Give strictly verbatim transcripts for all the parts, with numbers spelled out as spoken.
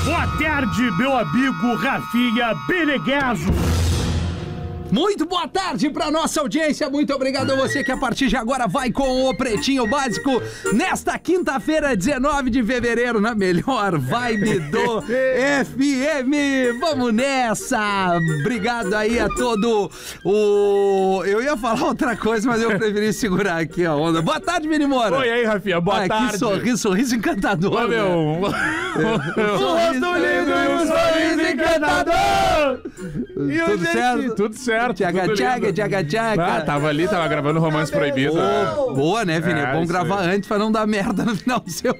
Boa tarde, meu amigo Rafinha Menegaso. Muito boa tarde para nossa audiência, muito obrigado a você que a partir de agora vai com o Pretinho Básico nesta quinta-feira, dezenove de fevereiro, na melhor vibe do F M. Vamos nessa! Obrigado aí a todo o... Eu ia falar outra coisa, mas eu preferi segurar aqui a onda. Boa tarde, Vini Moura. Oi aí, Rafinha, boa Ai, tarde. Que sorriso, sorriso encantador. Ô, meu... Um rosto lindo e um sorriso encantador. E tudo certo? Tudo certo. Tchaga, tchaga, tchaga, tchaga. Ah, tava ali, tava gravando Romance Proibido. Oh, boa, né, Vini? É, é bom gravar aí antes pra não dar merda no final do seu...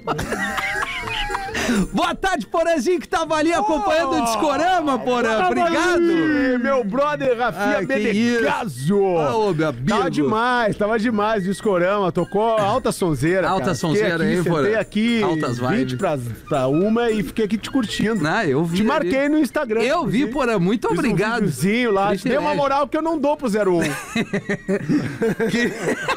Boa tarde, Porãzinho, que tava ali acompanhando oh, o Discorama, Porã. Obrigado. Ali, meu brother Rafinha Menegaso. Ah, ô, meu amigo. Tava demais, tava demais o Discorama. Tocou alta sonzeira, Alta cara. sonzeira, aqui, hein, Porã? Sentei aqui Altas vinte pra, pra uma e fiquei aqui te curtindo. Ah, eu vi. Te marquei ali no Instagram. Eu vi, Porã. Muito Fiz obrigado. Um videozinho lá. Te dei uma moral que eu não dou pro zero um. que...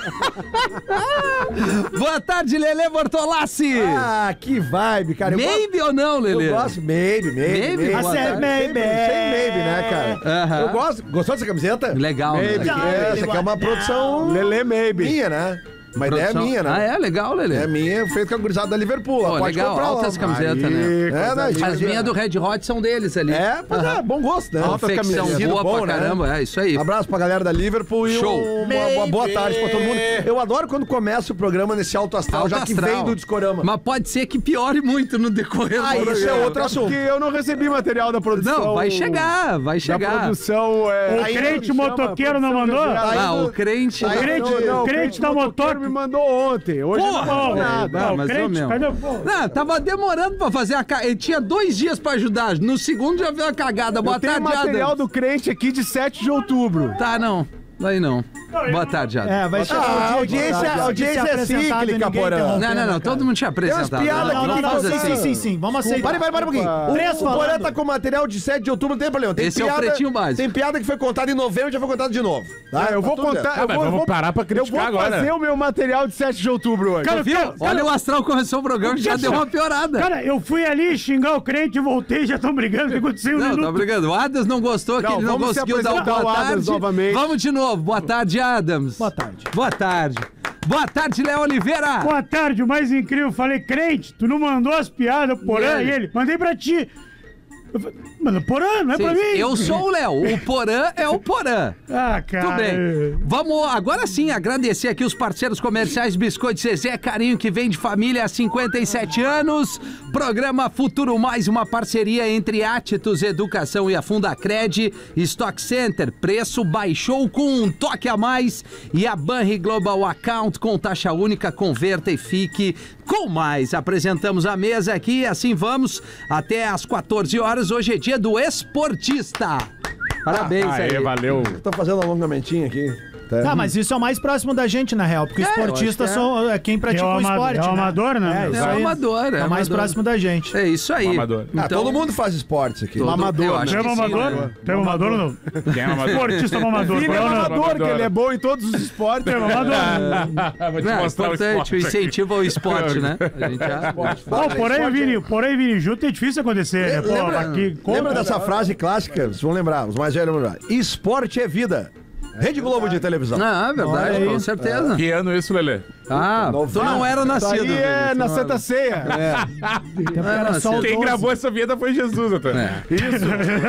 Boa tarde, Lelê Bortolassi. Ah, que vibe, cara. Eu maybe gosto... ou não, Lelê? Eu gosto, maybe, maybe. Maybe? maybe. Ah, maybe. Maybe, maybe, né, cara? Uh-huh. Eu gosto. Gostou dessa camiseta? Legal, maybe. né? Essa aqui é uma produção... Lelê Maybe. Minha, né? Uma Produção... ideia minha, né? Ah, é? Legal, Lelê. É minha, feito com a gurizada da Liverpool. Pô, pode legal, comprar altas lá. camisetas, Aí, né? É, né? As minhas do Red Hot são deles ali. É, mas uh-huh. é bom gosto, né? Altas camisetas boa bom, pra caramba, né? É isso aí. Abraço pra galera da Liverpool e Show. uma, uma boa tarde pra todo mundo. Eu adoro quando começa o programa nesse alto astral, alto já que astral. vem do Discorama. Mas pode ser que piore muito no decorrer ah, do isso é outro assunto. Porque eu não recebi material da produção. Não, vai chegar, vai chegar. Da produção, é... O crente motoqueiro não mandou? Ah, o crente... O crente, não, não, o crente da motoqueiro me mandou ontem. Hoje Porra, não velho, nada. ah, o mas crente, eu cadê o povo? Não, tava demorando pra fazer a cagada. Ele tinha dois dias pra ajudar. No segundo já veio a cagada. Boa eu tenho tarde, material Adams. do crente aqui de sete de outubro. Tá, não. Daí não. Boa tarde, Adams. É, vai chegar Ah, o a dia audiência, de- a audiência de é se apresentar, cíclica, ninguém Porã. interrompendo, Não, não, não. cara. Todo mundo tinha Tem umas apresentado. piadas Não, aqui não, que não, faz sim, assim. sim, sim, sim. Vamos aceitar. Para, para, para um pouquinho. O, Três o Porã falando. tá com material de sete de outubro, não tem problema. Tem Esse é o Pretinho Básico. Tem piada que foi contada em novembro e já foi contada de novo. Tá? Ah, eu vou Tá tudo contar. bem. Eu mas vou, vamos vou- parar pra criticar Eu vou agora. fazer o meu material de sete de outubro hoje. Cara, Viu? cara, Olha, o Astral começou o programa e já deu uma piorada. Cara, eu fui ali xingar o crente e voltei, já estão brigando, ficou sem um Não, minuto. tá brigando. O Adams não gostou, que Não, ele não vamos se conseguiu dar o apresentar boa o Adams tarde. novamente. Vamos de novo. Boa tarde, Adams. Boa tarde. Boa tarde. Boa tarde, Léo Oliveira. Boa tarde, o mais incrível, falei, crente, tu não mandou as piadas, Porã, E e ele? ele, mandei pra ti. Eu falei, mano, Porã, não é Sim, pra mim. eu sou o Léo. O Porã é o Porã. Ah, cara. Tudo bem. Vamos agora sim agradecer aqui os parceiros comerciais Biscoito Zezé, carinho que vem de família há cinquenta e sete anos. Programa Futuro Mais, uma parceria entre Atitus Educação e a Fundacred. Stock Center, preço baixou com um toque a mais. E a Banri Global Account com taxa única, converta e fique com mais. Apresentamos a mesa aqui e assim vamos até às quatorze horas. Hoje é dia do esportista. Parabéns aí. Aê, valeu. Tô fazendo um alongamentinho aqui. Tá. Tá, mas isso é o mais próximo da gente, na real, porque É, eu esportista acho que é. são é quem pratica É o o ama- esporte, é o né? amador, né? É, É isso o aí. amador, é É o mais amador. próximo da gente. É isso aí. Amador. Ah, todo mundo faz esportes aqui. Todo- Mamador, eu né? acho Tu é que sim, mamador? né? Tu é mamador ou não? Quem é amador? Esportista mamador. Ele é Porã, não. amador, que ele é bom em todos os esportes. Tu é mamador? Vou te Não, é mostrar o importante, o esporte aqui. incentivo ao esporte, né? A gente já... Ó, porém, o Vini, porém, Vini, junto é difícil acontecer, né? Pô, Lembra, aqui, lembra compra- dessa frase clássica? Vocês vão lembrar, os mais velhos vão lembrar. Esporte é vida. Rede Globo de televisão. Não, é verdade, Olha aí. com certeza. Que ano isso, Lelê? Ah, tu não era Isso nascido. aí é Vini, tu na não Santa era- Ceia. Tempo Ah, era não, só o Quem doze. gravou essa vinheta foi Jesus, até. É. Isso.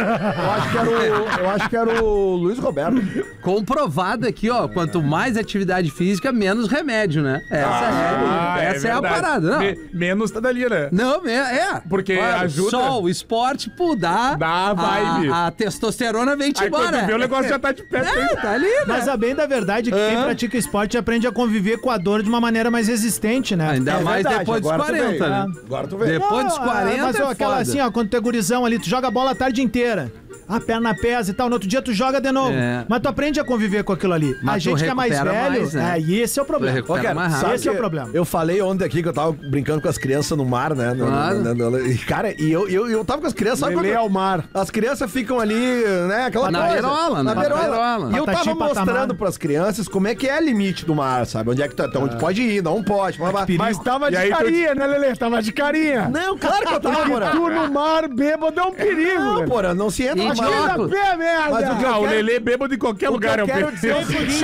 Eu acho que era o, eu acho que era o Luiz Roberto. Comprovado aqui, ó, quanto mais atividade física, menos remédio, né? Essa, Ah, é, essa é, a verdade. parada, não. Me- menos tá dali, né? Não, é, é. Porque Olha, ajuda. Sol, esporte, pô, dá. Dá a vibe. A, a testosterona vem te Aí quando embora. tu vê, o negócio já tá de pé. É, tá ali, né? Mas a bem da verdade é que quem Hã? pratica esporte aprende a conviver com a dor de uma maneira mais resistente, né? Ainda É mais verdade, depois dos agora tu quarenta, veio. né? Agora tu vê. Depois dos Não, quarenta mas é ó, aquela foda. assim, ó, quando tu é gurizão ali, tu joga bola a tarde inteira. a perna pesa e tal. No outro dia tu joga de novo. É. Mas tu aprende a conviver com aquilo ali. Mas a gente tu que é mais recupera velho, mais, né? é, e esse é o problema. Tu recupera mais rápido. sabe Esse é o que problema. Eu falei ontem aqui que eu tava brincando com as crianças no mar, né? No- Claro. no- no- no- e, cara, e eu, eu, eu tava com as crianças, sabe Lelê quando- ao mar. As crianças ficam ali, né? Aquela Na coisa. beirola, Na né? beirola. Na beirola. E eu Patati tava patamar. mostrando pras crianças como é que é o limite do mar, sabe? Onde é que tu, até onde pode ir, não pode. Blá, blá. Mas tava E de aí tu- carinha, né, Lelê? Tava de carinha. Não, claro que eu tava, Porã. Tu no mar bêbado é um perigo, Não, velho. Porã, não se entra E no de mar. óculos. Pé, merda. Mas o que eu Ah, o quero- Lelê bêbado em qualquer O que lugar é eu o quero perigo. dizer é o seguinte,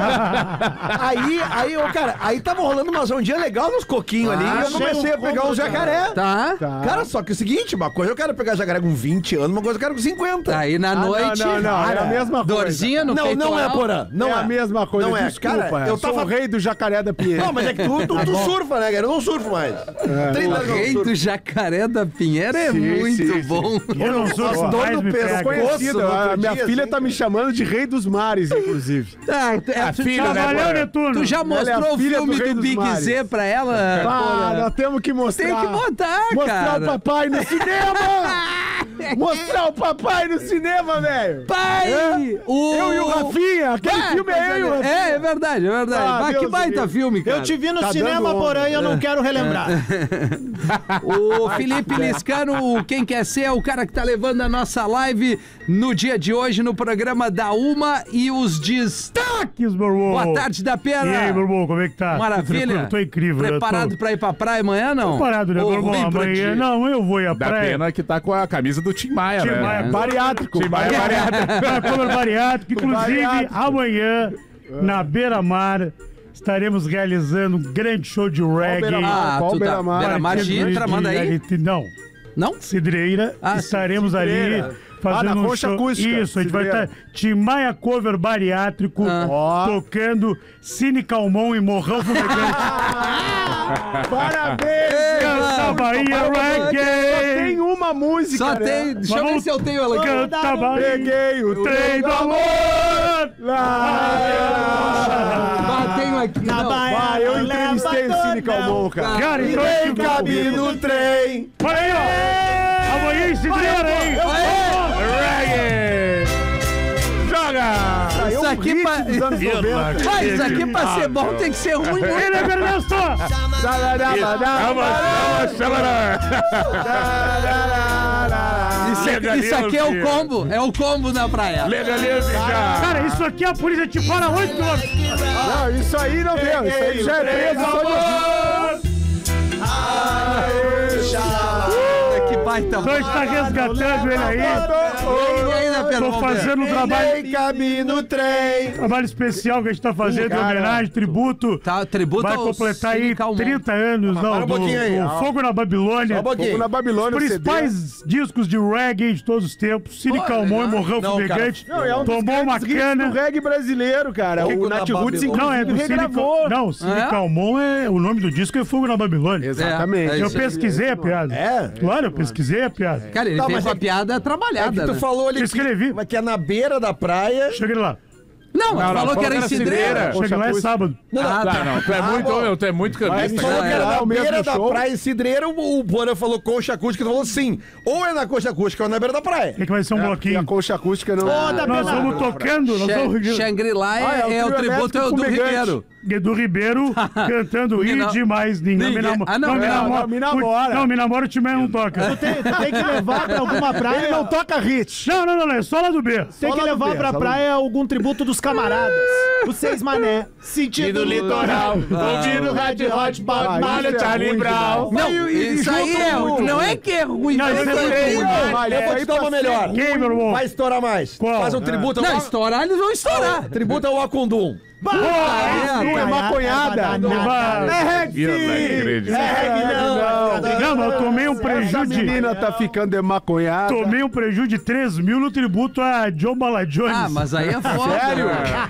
aí, aí, ô, cara, aí tava rolando umas ondinhas legal nos coquinhos ali, e eu comecei a pegar um jacaré. Tá? Cara, só que é o seguinte, uma coisa eu quero pegar jacaré com vinte anos, uma coisa eu quero com cinquenta. Aí na Ah, noite. não, não, não, é a mesma coisa. Dorzinha no Não, não é, peitoral. Porã. Não é, é a mesma coisa, Não é. desculpa. Cara, eu eu sou tava- o rei do jacaré da Pinheira. Não, mas é que tu, tu, tu surfa, né, cara? Eu não surfo mais. trinta O anos eu rei não surfo. do jacaré da Pinheira é Sim, muito sim, sim. bom. Eu não sou As dor mais no me peso pega. conhecido. Conhecido, no a outro minha dia, filha assim. tá me chamando de rei dos mares, inclusive. Ah, tu- é, A tu, filha, já, né, Valeu, Porã? Netuno. tu já Ela é a mostrou o filha do filme rei do, dos Big mares. Z pra ela? Ah, Porã? nós temos que mostrar. Tem que botar, Mostrar cara. o papai no cinema! Mostrar o papai no cinema, velho! Pai! É? O... Eu e o Rafinha! Aquele Ah, filme é eu e o Rafinha! É, é verdade, é verdade. Ah, Mas que Deus baita do filme, cara. Eu te vi no Tá cinema, dando onda. porém eu não quero relembrar. O Felipe Liscano, o Quem Quer Ser, é o cara que tá levando a nossa live no dia de hoje no programa da Uma e os destaques. meu irmão. Boa tarde, da Pena. E aí, meu irmão, como é que tá? Maravilha. Eu tô incrível. eu Preparado tô... pra ir pra praia amanhã, não? Preparado, né, Ou meu irmão? ruim pro Amanhã, dia? não, eu vou ir à Da praia. pena que tá com a camisa do Tim Maia, Tim né? Maia, Bariátrico! Tim Maia bariátrico. Cover bariátrico. Inclusive, Bariátrico. amanhã, na Beira-Mar, estaremos realizando um grande show de reggae. Beira-Mar? Ah, Qual tu tá... Beira-Mar? Beira-Mar Partido de Itra, de- manda aí. de- Não, Não? Cidreira. Ah, estaremos Cidreira. ali fazendo Ah, na um concha show. acústica, Isso, a gente vai Cidreira. estar Timaya Cover Bariátrico, Ah. tocando Cine Calmon e Morrão Fumegante. Parabéns! Canta Bahia Só Reggae. tem uma música, Só né? tem... Deixa eu ver Vamos- se eu tenho ela aqui. Canta Bahia. Peguei o Trem do amor. Ah, tenho aqui. Na não. Bahia. Ah, eu entrevistei o Cine Calmon, cara. Cara, então Ninguém esse- cabe no trem. Olha aí, ó. Amanhã em Cidreira, hein? Reggae! Joga! Saiu Isso um aqui hit pra- dos anos noventa. Mas isso aqui pra ser bom tem que ser ruim, né? Ele é Ernesto. Vamos, vamos, chamará! Isso, é- isso aqui é o combo. É o combo na praia. Legalize já! Cara, isso aqui a polícia te para oito quilômetros. Não, isso aí não deu. Isso aí já é preso só de... Que baita. Então a gente tá resgatando ele aí. E aí, né, Pedro? Tô fazendo um trabalho, Ninguém cabe no trem. trabalho especial que a gente tá fazendo em Cara. homenagem, tributo. Tá, tributo Vai ao completar aí Cine Calmon. trinta anos, não, para um do, pouquinho aí. do Fogo na Babilônia. Só um pouquinho. Fogo na Babilônia, Os o C D. principais discos de reggae de todos os tempos. Cine Pô, Calmon e legal. Morrão Não, Fumegante. Não, é um dos Tomou uma grandes hits cana. do reggae brasileiro, cara. Fogo O na Nat Roots, Babilônia. Não, é do inclusive, Cine regravou. Calmon. Não, Cine É? Calmon é. O nome do disco é Fogo na Babilônia. Exatamente. É, é Eu isso aí. pesquisei a piada. É? Claro, eu pesquisei a piada. Cara, ele Tá, fez mas uma é que- piada É que trabalhada, tu né? falou ali Eu escrevi. que, mas que é na beira da praia. Cheguei lá. Não, mas Não, não, falou falou que era em que era Cidreira. Cidreira. Cheguei lá é acústica. sábado. Ah, Tá, tá. não, tu é muito, bom. tu é muito Mas cambista, falou cara. que era Na o mesmo beira da show. praia em Cidreira, o, o Porã falou concha acústica, tu falou sim. Ou é na concha acústica ou é na beira da praia. O que, que vai ser um E a bloquinho? concha acústica não... da Nós Pena. vamos tocando, nós Shang- vamos. Shangri-La é, Ah, é o é o trio tributo elétrico do fumegante. Ribeiro. Edu Ribeiro cantando Ninguém e não- demais. Ninguém me Ninguém- namora. Ah, não, me não, namora. não, me namora. Não, me namora, o time não toca. Tem, tem que levar pra alguma praia. Ele não toca hit. Não, não, não, não, é só lá do B. Tem que lá do levar B, pra só lá praia algum tributo dos camaradas. Os Seis Mané. Sentido litoral. Ouvindo Red Hot, Bob Ah, Marley, isso é Charlie ruim Brown. Não, e- e isso aí junto é com- ruim. Não é que é ruim. Não, mas isso é é muito ruim. ruim. Olha, Eu vou te aí dar pra uma melhor. Quem, meu irmão? Vai estourar mais. Qual? Faz um tributo Não, ao estourar eles vão estourar. tributo ao Acundum. Ah, Não é maconhada. Vai. É reggae Eu não sim. acredito. É reggae não. Não, mas eu tomei um Essa prejuízo de... menina tá ficando maconhada. Tomei um prejuízo de três mil no tributo a John Bala Jones. Ah, mas aí é foda. Sério?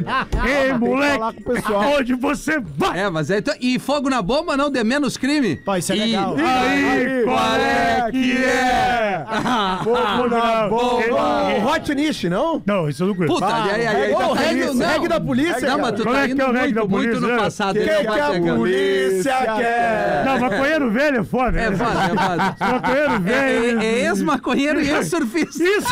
Ei, falar moleque, com o pessoal. aonde você vai? É, mas aí... tu- E fogo na bomba não dê menos crime. Pô, isso é E- legal. Aí, qual é que é? Fogo na bomba. E- O Hot Niche, não? Não, isso eu não conheço. Puta, aí, aí, aí, Ô, tá reggae- indo- não. reggae da polícia, Não, cara. mas tu Como tá é que indo é o reggae muito, da muito polícia? no passado. Que ele não que vai a pegar. polícia quer? Não, maconheiro velho é foda. É foda, é foda. Maconheiro É, velho. é, é ex-maconheiro e ex-surfista. Isso!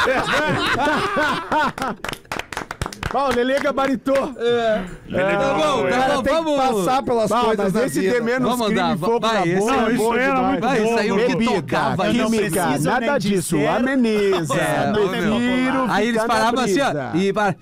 Ó, o Lelê gabaritou. É. Tá bom, tá Cara, bom, tem vamos. que passar pelas Bah, coisas mas da esse vida. ter menos Vamos crime andar, e fogo vai, na esse boca Não, é isso bom aí era demais. muito Vai, bom. isso aí o que Dudu. tocava Eu não isso. Química, preciso nada nem disso. dizer. Ameniza. É, Não ô, tem meu. popular. Aí eles fica na paravam assim, ó, brisa. e, para...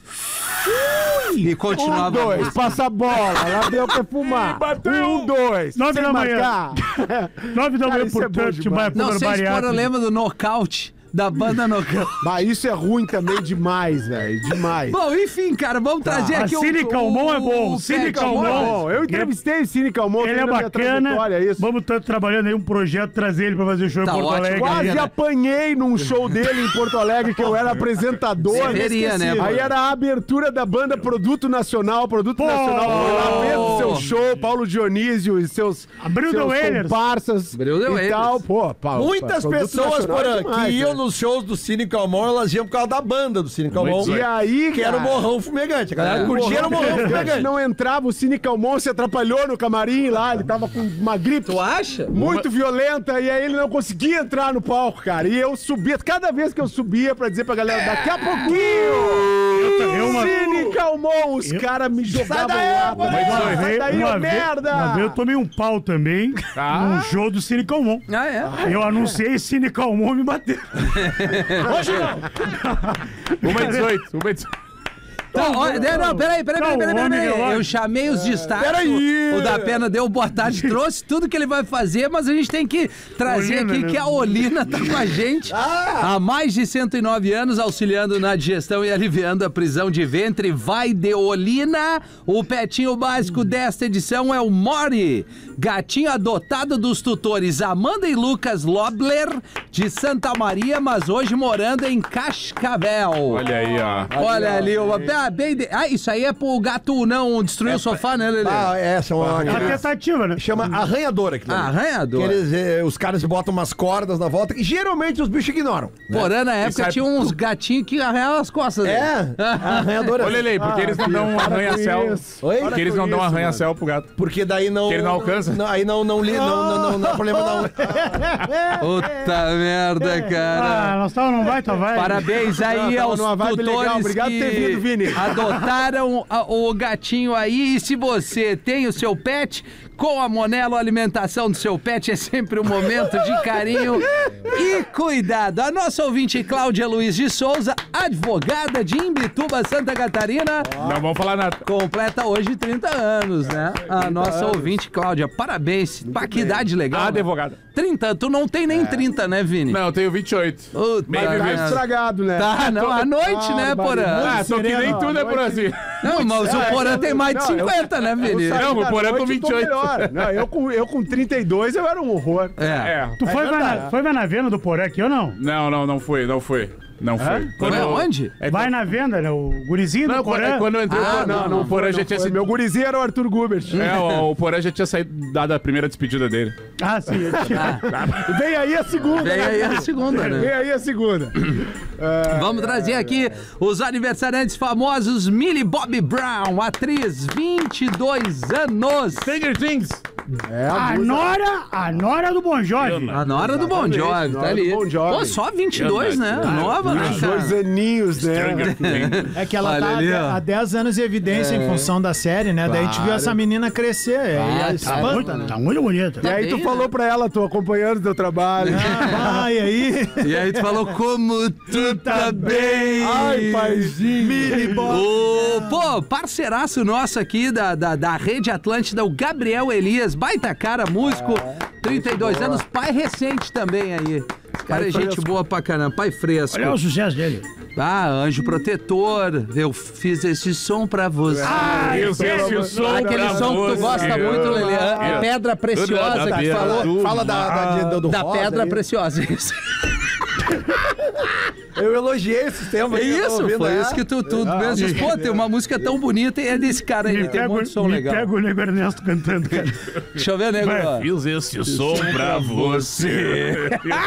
e Um, continuavam. dois, passa a bola, lá deu que fumar. Um, dois, Nove sem da manhã. marcar. Nove da Cara, manhã, isso é bom portanto, demais. vai pro Não sei se bariátrico. foram lembra do nocaute da banda Nocaute. Bah, isso é ruim também demais, velho. Demais. Bom, enfim, cara, vamos trazer A aqui Cine Calmon é bom. o Cine Pet. Calmon. Tá bom, eu entrevistei o Cine Calmon. Ele é na minha bacana. trajetória, isso. Vamos estar trabalhando aí um projeto, trazer ele pra fazer show Tá em Porto ótimo. Alegre. Quase aí, né? apanhei num show dele em Porto Alegre, que eu era apresentador. Deveria, né, Aí mano? era a abertura da banda Produto Nacional. Produto Pô! Nacional foi lá vendo o seu show, Paulo Dionísio e seus, Abriu seus The Wailers. comparsas Abriu The e Wailers. tal. Pô, Paulo, Muitas Produto pessoas Nacional por é aqui demais, iam né? nos shows do Cine Calmon, elas iam por causa da banda do Cine Calmon. Muito E aí, Que era o cara, Morrão Fumegante. A galera É. curtia o Morrão Fumegante. não entrava, o Cine Calmon se atrapalhou no camarim lá, ele tava com uma gripe Tu acha? muito violenta e aí ele não conseguia entrar no palco, cara. E eu subia, cada vez que eu subia pra dizer pra galera, daqui a pouquinho, Eu, uma, Cine Calmon, os caras me jogavam lá. Mas Sai foi- daí, uma, ô vez, merda! uma vez eu tomei um pau também Ah. num show do Cine Calmon. Ah, é? Eu anunciei Cine Calmon me bateu. Hoje não. Uma e dezoito, uma e dezoito. Não, olha, não, não, peraí, peraí, Não, peraí, peraí, homem, peraí. relógio. Eu chamei os destaques. peraí. O, o da Pena deu boa tarde, trouxe tudo que ele vai fazer, mas a gente tem que trazer Olina, aqui né? que a Olina tá com a gente há mais de cento e nove anos, auxiliando na digestão e aliviando a prisão de ventre. Vai de Olina. O petinho básico desta edição é o Mori, gatinho adotado dos tutores Amanda e Lucas Lobler, de Santa Maria, mas hoje morando em Cascavel. Olha aí, ó. Olha ali, uma, ah, bem de- ah, isso aí é pro gato não destruir o sofá, né, Lelê? Ah, é, são A aqueles- tentativa, né? Chama arranhador aqui. Ah, arranhador. Que eles, eh, os caras botam umas cordas na volta e geralmente os bichos ignoram. Porã, na época, Isso é- tinha uns gatinhos que arranhavam as costas dele. É, arranhador. Olha ele, porque eles não dão um para com arranha-céu. isso. Oi? Porque eles não dão um isso, arranha-céu pro gato. Porque daí não. Que ele não alcança? Não, aí não, não, li, não, não, não, não dá problema não. Puta merda, Ah, cara. nós tava não vai, tá vai. Parabéns aí Não, aos tava numa vibe tutores legal. Obrigado por que ter vindo, Vini. adotaram a- o gatinho aí. E se você tem o seu pet, com a Monelo, a alimentação do seu pet é sempre um momento de carinho e cuidado. A nossa ouvinte Cláudia Luiz de Souza, advogada de Imbituba, Santa Catarina, Não vamos falar nada. completa hoje trinta anos, né? A nossa ouvinte Cláudia, parabéns. Pá, que idade legal. A né? advogada. trinta, tu não tem nem trinta, né, Vini? Não, eu tenho vinte e oito. Puta Meio Tá merda. estragado, né? Tá, não, à noite, né, Porã? Ah, tô que nem sereno, tudo é por assim. Não, mas o Porã tem mais de Não, eu- cinquenta, né, Vini? Eu saí Não, da o Porã com noite, vinte e tô oito. melhor. Não, eu, com, eu com trinta e dois eu era um horror. É. É. Tu foi, vai na, foi vai na venda do Porã aqui ou não? Não, não, não foi, não foi. Não foi. Foi aonde? É Vai na venda, né? O gurizinho Não, do quando, Porã. é quando eu entrei, Ah, o- não, não, o Porã Não já tinha foi. sido. Meu gurizinho era o Arthur Gubert. É, o, o Porã já tinha saído dado a primeira despedida dele. Ah, sim. Vem aí a segunda. Vem né? aí a segunda, Vem né? aí a segunda. Vamos trazer aqui os aniversariantes famosos. Millie Bobby Brown, atriz, vinte e dois anos. Stranger Things. É A Nora, a Nora do Bon Jovi. A Nora do Bon Jovi, tá Nora ali. do Bon Jovi. Pô, só vinte e dois, né? Nova, né, Dois cara? aninhos, né? Stranger Things. É que ela Olha tá ali, há ó. há dez anos em evidência em função da série, né? Daí a gente viu essa menina crescer. Ah, e aí tá espanta, Muito, né? tá muito bonita. E aí tu bem, falou né? pra ela, tô acompanhando teu trabalho. Ah, e aí? E aí tu falou como tu tá bem. Ai, paizinho. O, pô, parceiraço nosso aqui da, da, da Rede Atlântida, o Gabriel Elias, baita cara, músico, trinta e dois anos, pai recente também aí. Cara, é gente boa pra caramba, pai fresco. Olha o sucesso dele. Ah, anjo protetor, eu fiz esse som pra você. Eu fiz o som Aquele pra som que tu você. gosta muito, Lelê. A É. pedra preciosa que falou. Fala da, da, do, do Da rosa pedra aí. preciosa, isso. Eu elogiei esse tema. É aí, eu tô isso, ouvindo, foi é. isso que tu, tu mesmo disse. Pô, tem uma música tão bonita e é desse cara aí, Me tem um pega, monte de som me legal. pega o Nego Ernesto cantando, cara. Deixa eu ver, nego. Vai. ó. Fiz esse som pra você.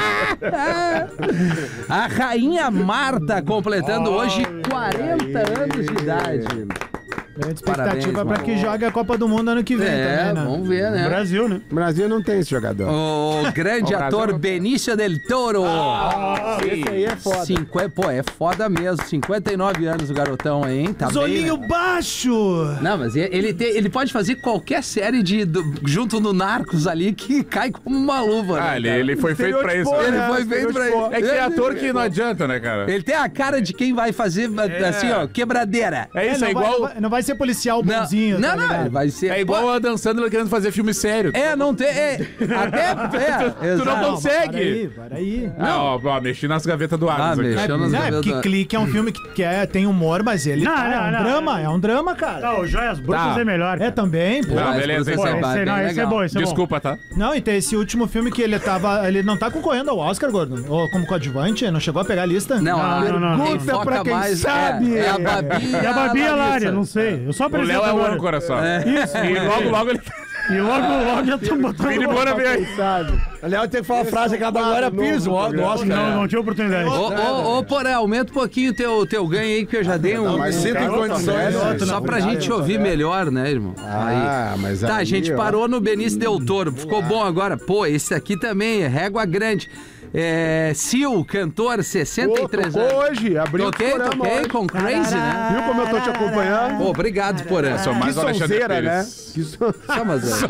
A rainha Marta completando hoje quarenta anos de idade. Grande Parabéns, expectativa pra mano. que jogue a Copa do Mundo ano que vem É, também, né? vamos ver, né? Brasil, né? O Brasil não tem esse jogador. O grande O Brasil ator não- Benício del Toro. Esse aí é foda. Cinqu... Pô, é foda mesmo. cinquenta e nove anos o garotão aí, hein? Tá bem, Zolinho né? baixo! Não, mas ele, tem, ele pode fazer qualquer série de, do- junto no Narcos ali que cai como uma luva. Ah, né, ele, cara? ele foi feito pra isso. Estereotipou, Ele né? foi feito pra Estereotipou. isso. É que tem ator que não adianta, né, cara? Ele tem a cara de quem vai fazer, assim, ó, quebradeira. É isso, não é igual. Vai, não, vai, não vai ser policial Não, bonzinho, não, tá não, ligado? ele vai ser... É igual a Dan Sandler querendo fazer filme sério. É, não tem... É, até... É, Tu não exato. consegue. Para aí, para aí. Ah, ó, ó, mexi nas gavetas do Ah, Adams aqui. mexeu nas Não, é gavetas. porque Clique é um filme que, que é, tem humor, mas ele Não, tá, é não, um não. drama, é um drama, cara. Não, o Joias Brutas Tá. é melhor. É cara. também, pô. Não, Mas beleza, por Pô, esse exemplo, esse, bem não, esse é legal. bom, esse é bom. Desculpa, tá? Não, e tem esse último filme que ele tava. Ele não tá concorrendo ao Oscar, Gordo. Ou como coadjuvante, não chegou a pegar a lista? Não, a- Não, não, não. quem Pergunta foca pra quem mais sabe. É, é a Babi E a Babi e a Larissa. Lária, não sei. Eu só O apresento Léo é o agora. âncora só. Isso. E logo, logo ele. E logo, logo já estamos botando... Vini Moura vem aí. Sabe? Aliás, tem que falar a frase aquela da Glória Pires, o no Oscar. Não, não tinha oportunidade. Ô, ô, ô, Poré, aumenta um pouquinho o teu, teu ganho aí, que eu já dei um... Mas sinto em condições. Só pra gente ouvir melhor, né, irmão? Ah, Aí. mas Tá, a aí, gente ó. parou no Benício Del Toro. Ficou bom agora. Pô, esse aqui também é régua grande. É, Sil, cantor, sessenta e três Pô, tocou anos. hoje, abriu Toquei, o programa toquei hoje. com Crazy, né? Viu como eu tô te acompanhando? Pô, obrigado, Poré. Sou mais Que o Alexandre sonzeira, né? Pires. Que son- Só, mas, é.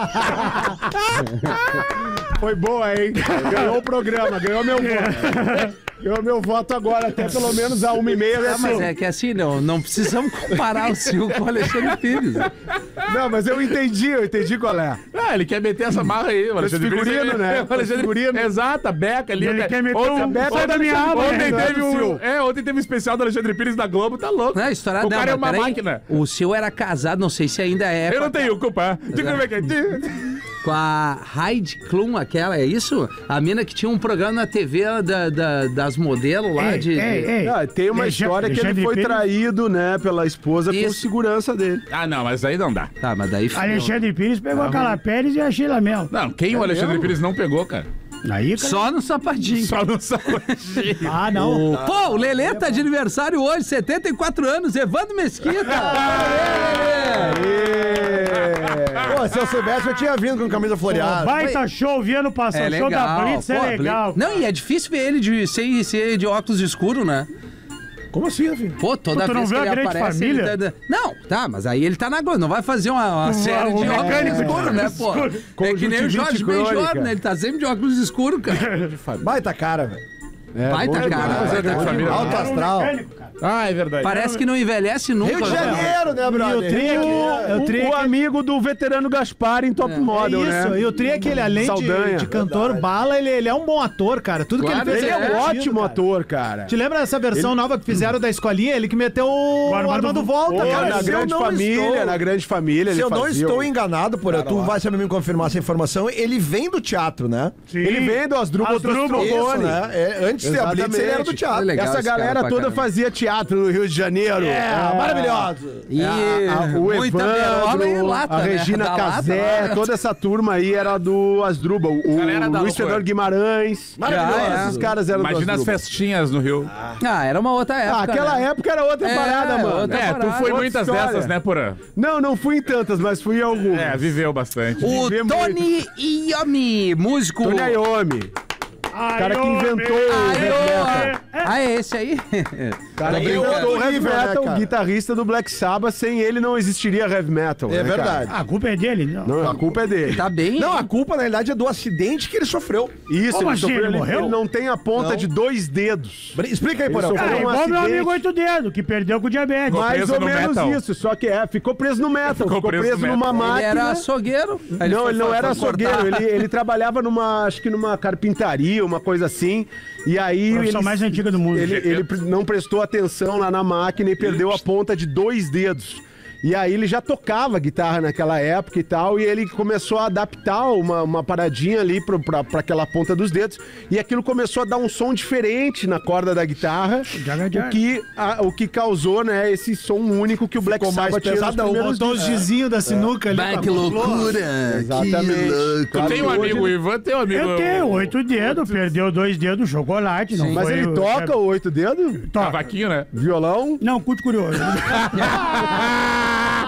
Foi boa, hein? Ganhou o programa, ganhou meu voto. Ganhou meu voto agora, até pelo menos a uma e meia. Ah, mas é que assim, não, não precisamos comparar o Sil com o Alexandre Pires. Não, mas eu entendi, eu entendi qual é. Ah, ele quer meter essa marra aí. O Alexandre Esse Pires, figurino, né? O Alexandre Figurino. Exato, a Beca ali. Ele né? quer meter Ontem- um... Beca Sai da minha aba, Ontem né? teve do um, Sil. é, ontem teve um especial do Alexandre Pires da Globo, tá louco. Não, a história O não, cara é mas uma peraí, máquina. O Sil era casado, não sei se ainda é. Eu com a- não tenho culpa. Diga como é que é. Com a Heidi Klum, aquela, é isso? A mina que tinha um programa na T V da, da- das modelos lá Ei, de. ei, ei. Ah, tem uma Deixa- história que ele Alexandre foi Pires- traído, né, pela esposa com Isso. segurança dele. Ah, não, mas aí não dá. Tá, mas daí. fudeu. Alexandre Pires pegou a Carla Pérez e a Sheila Mel. Não, quem o Alexandre Pires não pegou, cara? Aí, cara... Só no sapatinho. Só não sabe. Ah, não. Pô, o Lelê tá de aniversário hoje, setenta e quatro anos, Evandro Mesquita. Pô, se eu soubesse, eu tinha vindo com camisa floreada. Baita show, vi ano passado. É show legal. da Blitz é Pô, legal. Não, e é difícil ver ele de, sem ser de óculos escuros, né? Como assim, filho? Pô, toda Pô, tu vez não que vê ele a Grande aparece, Família? ele tá... Não, tá, mas aí ele tá na Globo, não vai fazer uma, uma série de o óculos mecânico de escuros, né, pô? É que nem o Jorge Conjuntivite Benjor, crônica. né? Ele tá sempre de óculos escuros, cara. Baita cara, velho. Baita bom cara. demais. baita Grande cara. Família. Alto astral. Ah, é verdade. Parece que não envelhece nunca. Rio de né? Janeiro, né, E o brother? tri é que- é o tri é O que- amigo do veterano Gaspar em Top É Model, isso, né? e o Tri é que ele, além de, Saldanha. de cantor bala, ele, ele é um bom ator, cara. Tudo Claro, que ele fez Ele é um divertido, ótimo cara. ator, cara. Te lembra dessa versão nova que fizeram da escolinha? Ele que meteu o, o Armando Armando, Vo- Volta, Pô, cara. na se eu grande não família, estou- na grande família, Se ele eu não fazia estou o- enganado, porra, tu vai saber me confirmar essa informação. Ele vem do teatro, né? Sim. Ele vem do Asdrubal Asdrubal. Isso, Trombone. né? É, antes de ter a Blitz, ele era do teatro. Legal Essa esse cara galera pra toda caramba. fazia teatro no Rio de Janeiro. É, maravilhoso. E A- a- o muita berola e Evandro, lata, a né? Regina Da lata, Casé, lá. toda essa turma aí era do Asdrubal. O Galera da Luiz loucura. Fernando Guimarães. Maravilhoso. Ah, é. Esses caras eram Imagina do as Asdrubal. festinhas no Rio. Ah, era uma outra época. Ah, aquela né? época era outra É, parada, mano. outra É, tu parada. foi Outra muitas história. dessas, né, Porã? Não, não fui em tantas, mas fui em algumas. É, viveu bastante. O Viver Tony Iommi, músico. Tony Iommi. Ai, O cara que ô, inventou meu. o Ai, heavy ô, metal. Ah, é esse aí? Cara, Tô que brincando. inventou o heavy Nível, né, metal, cara? guitarrista do Black Sabbath, sem ele não existiria heavy metal. É né, cara? verdade. A culpa é dele? Não. Não, a culpa é dele. Tá bem? Não, a culpa, na realidade, é do acidente que ele sofreu. Isso, Como ele assim? sofreu, Ele ele, morreu? ele não tem a ponta Não. de dois dedos. Bri- Explica aí, Ele Porão. sofreu Cara, um igual meu acidente. amigo Oito Dedos, que perdeu com diabetes. Ficou Mais preso ou no menos metal. isso, só que é, ficou preso no metal, Ficou ficou, preso preso, no numa metal. máquina. Ele era açougueiro. Não, foi- ele não foi- era foi cortar. açougueiro, ele, ele trabalhava numa, acho que numa carpintaria, uma coisa assim, e aí Profissão ele, mais antiga do mundo. ele, ele pre- não prestou atenção lá na máquina e perdeu a ponta de dois dedos. E aí ele já tocava guitarra naquela época e tal, e ele começou a adaptar uma, uma paradinha ali pro- pra, pra aquela ponta dos dedos, e aquilo começou a dar um som diferente na corda da guitarra, Jaga, jaga. o que, a- o que causou, né, esse som único que o Black Ficou mais Sabbath tinha nos pesadão, primeiros Botou os gizinhos da sinuca ali. Bah, pra- que loucura. Exatamente. Que louco. Tu tem um Hoje amigo, o ele- Ivan tem um amigo. Eu tenho oito dedos, perdeu dois dedos, chocolate. Não Mas foi ele o- toca o oito dedos? Cavaquinho, né? Violão? Não, curto curioso.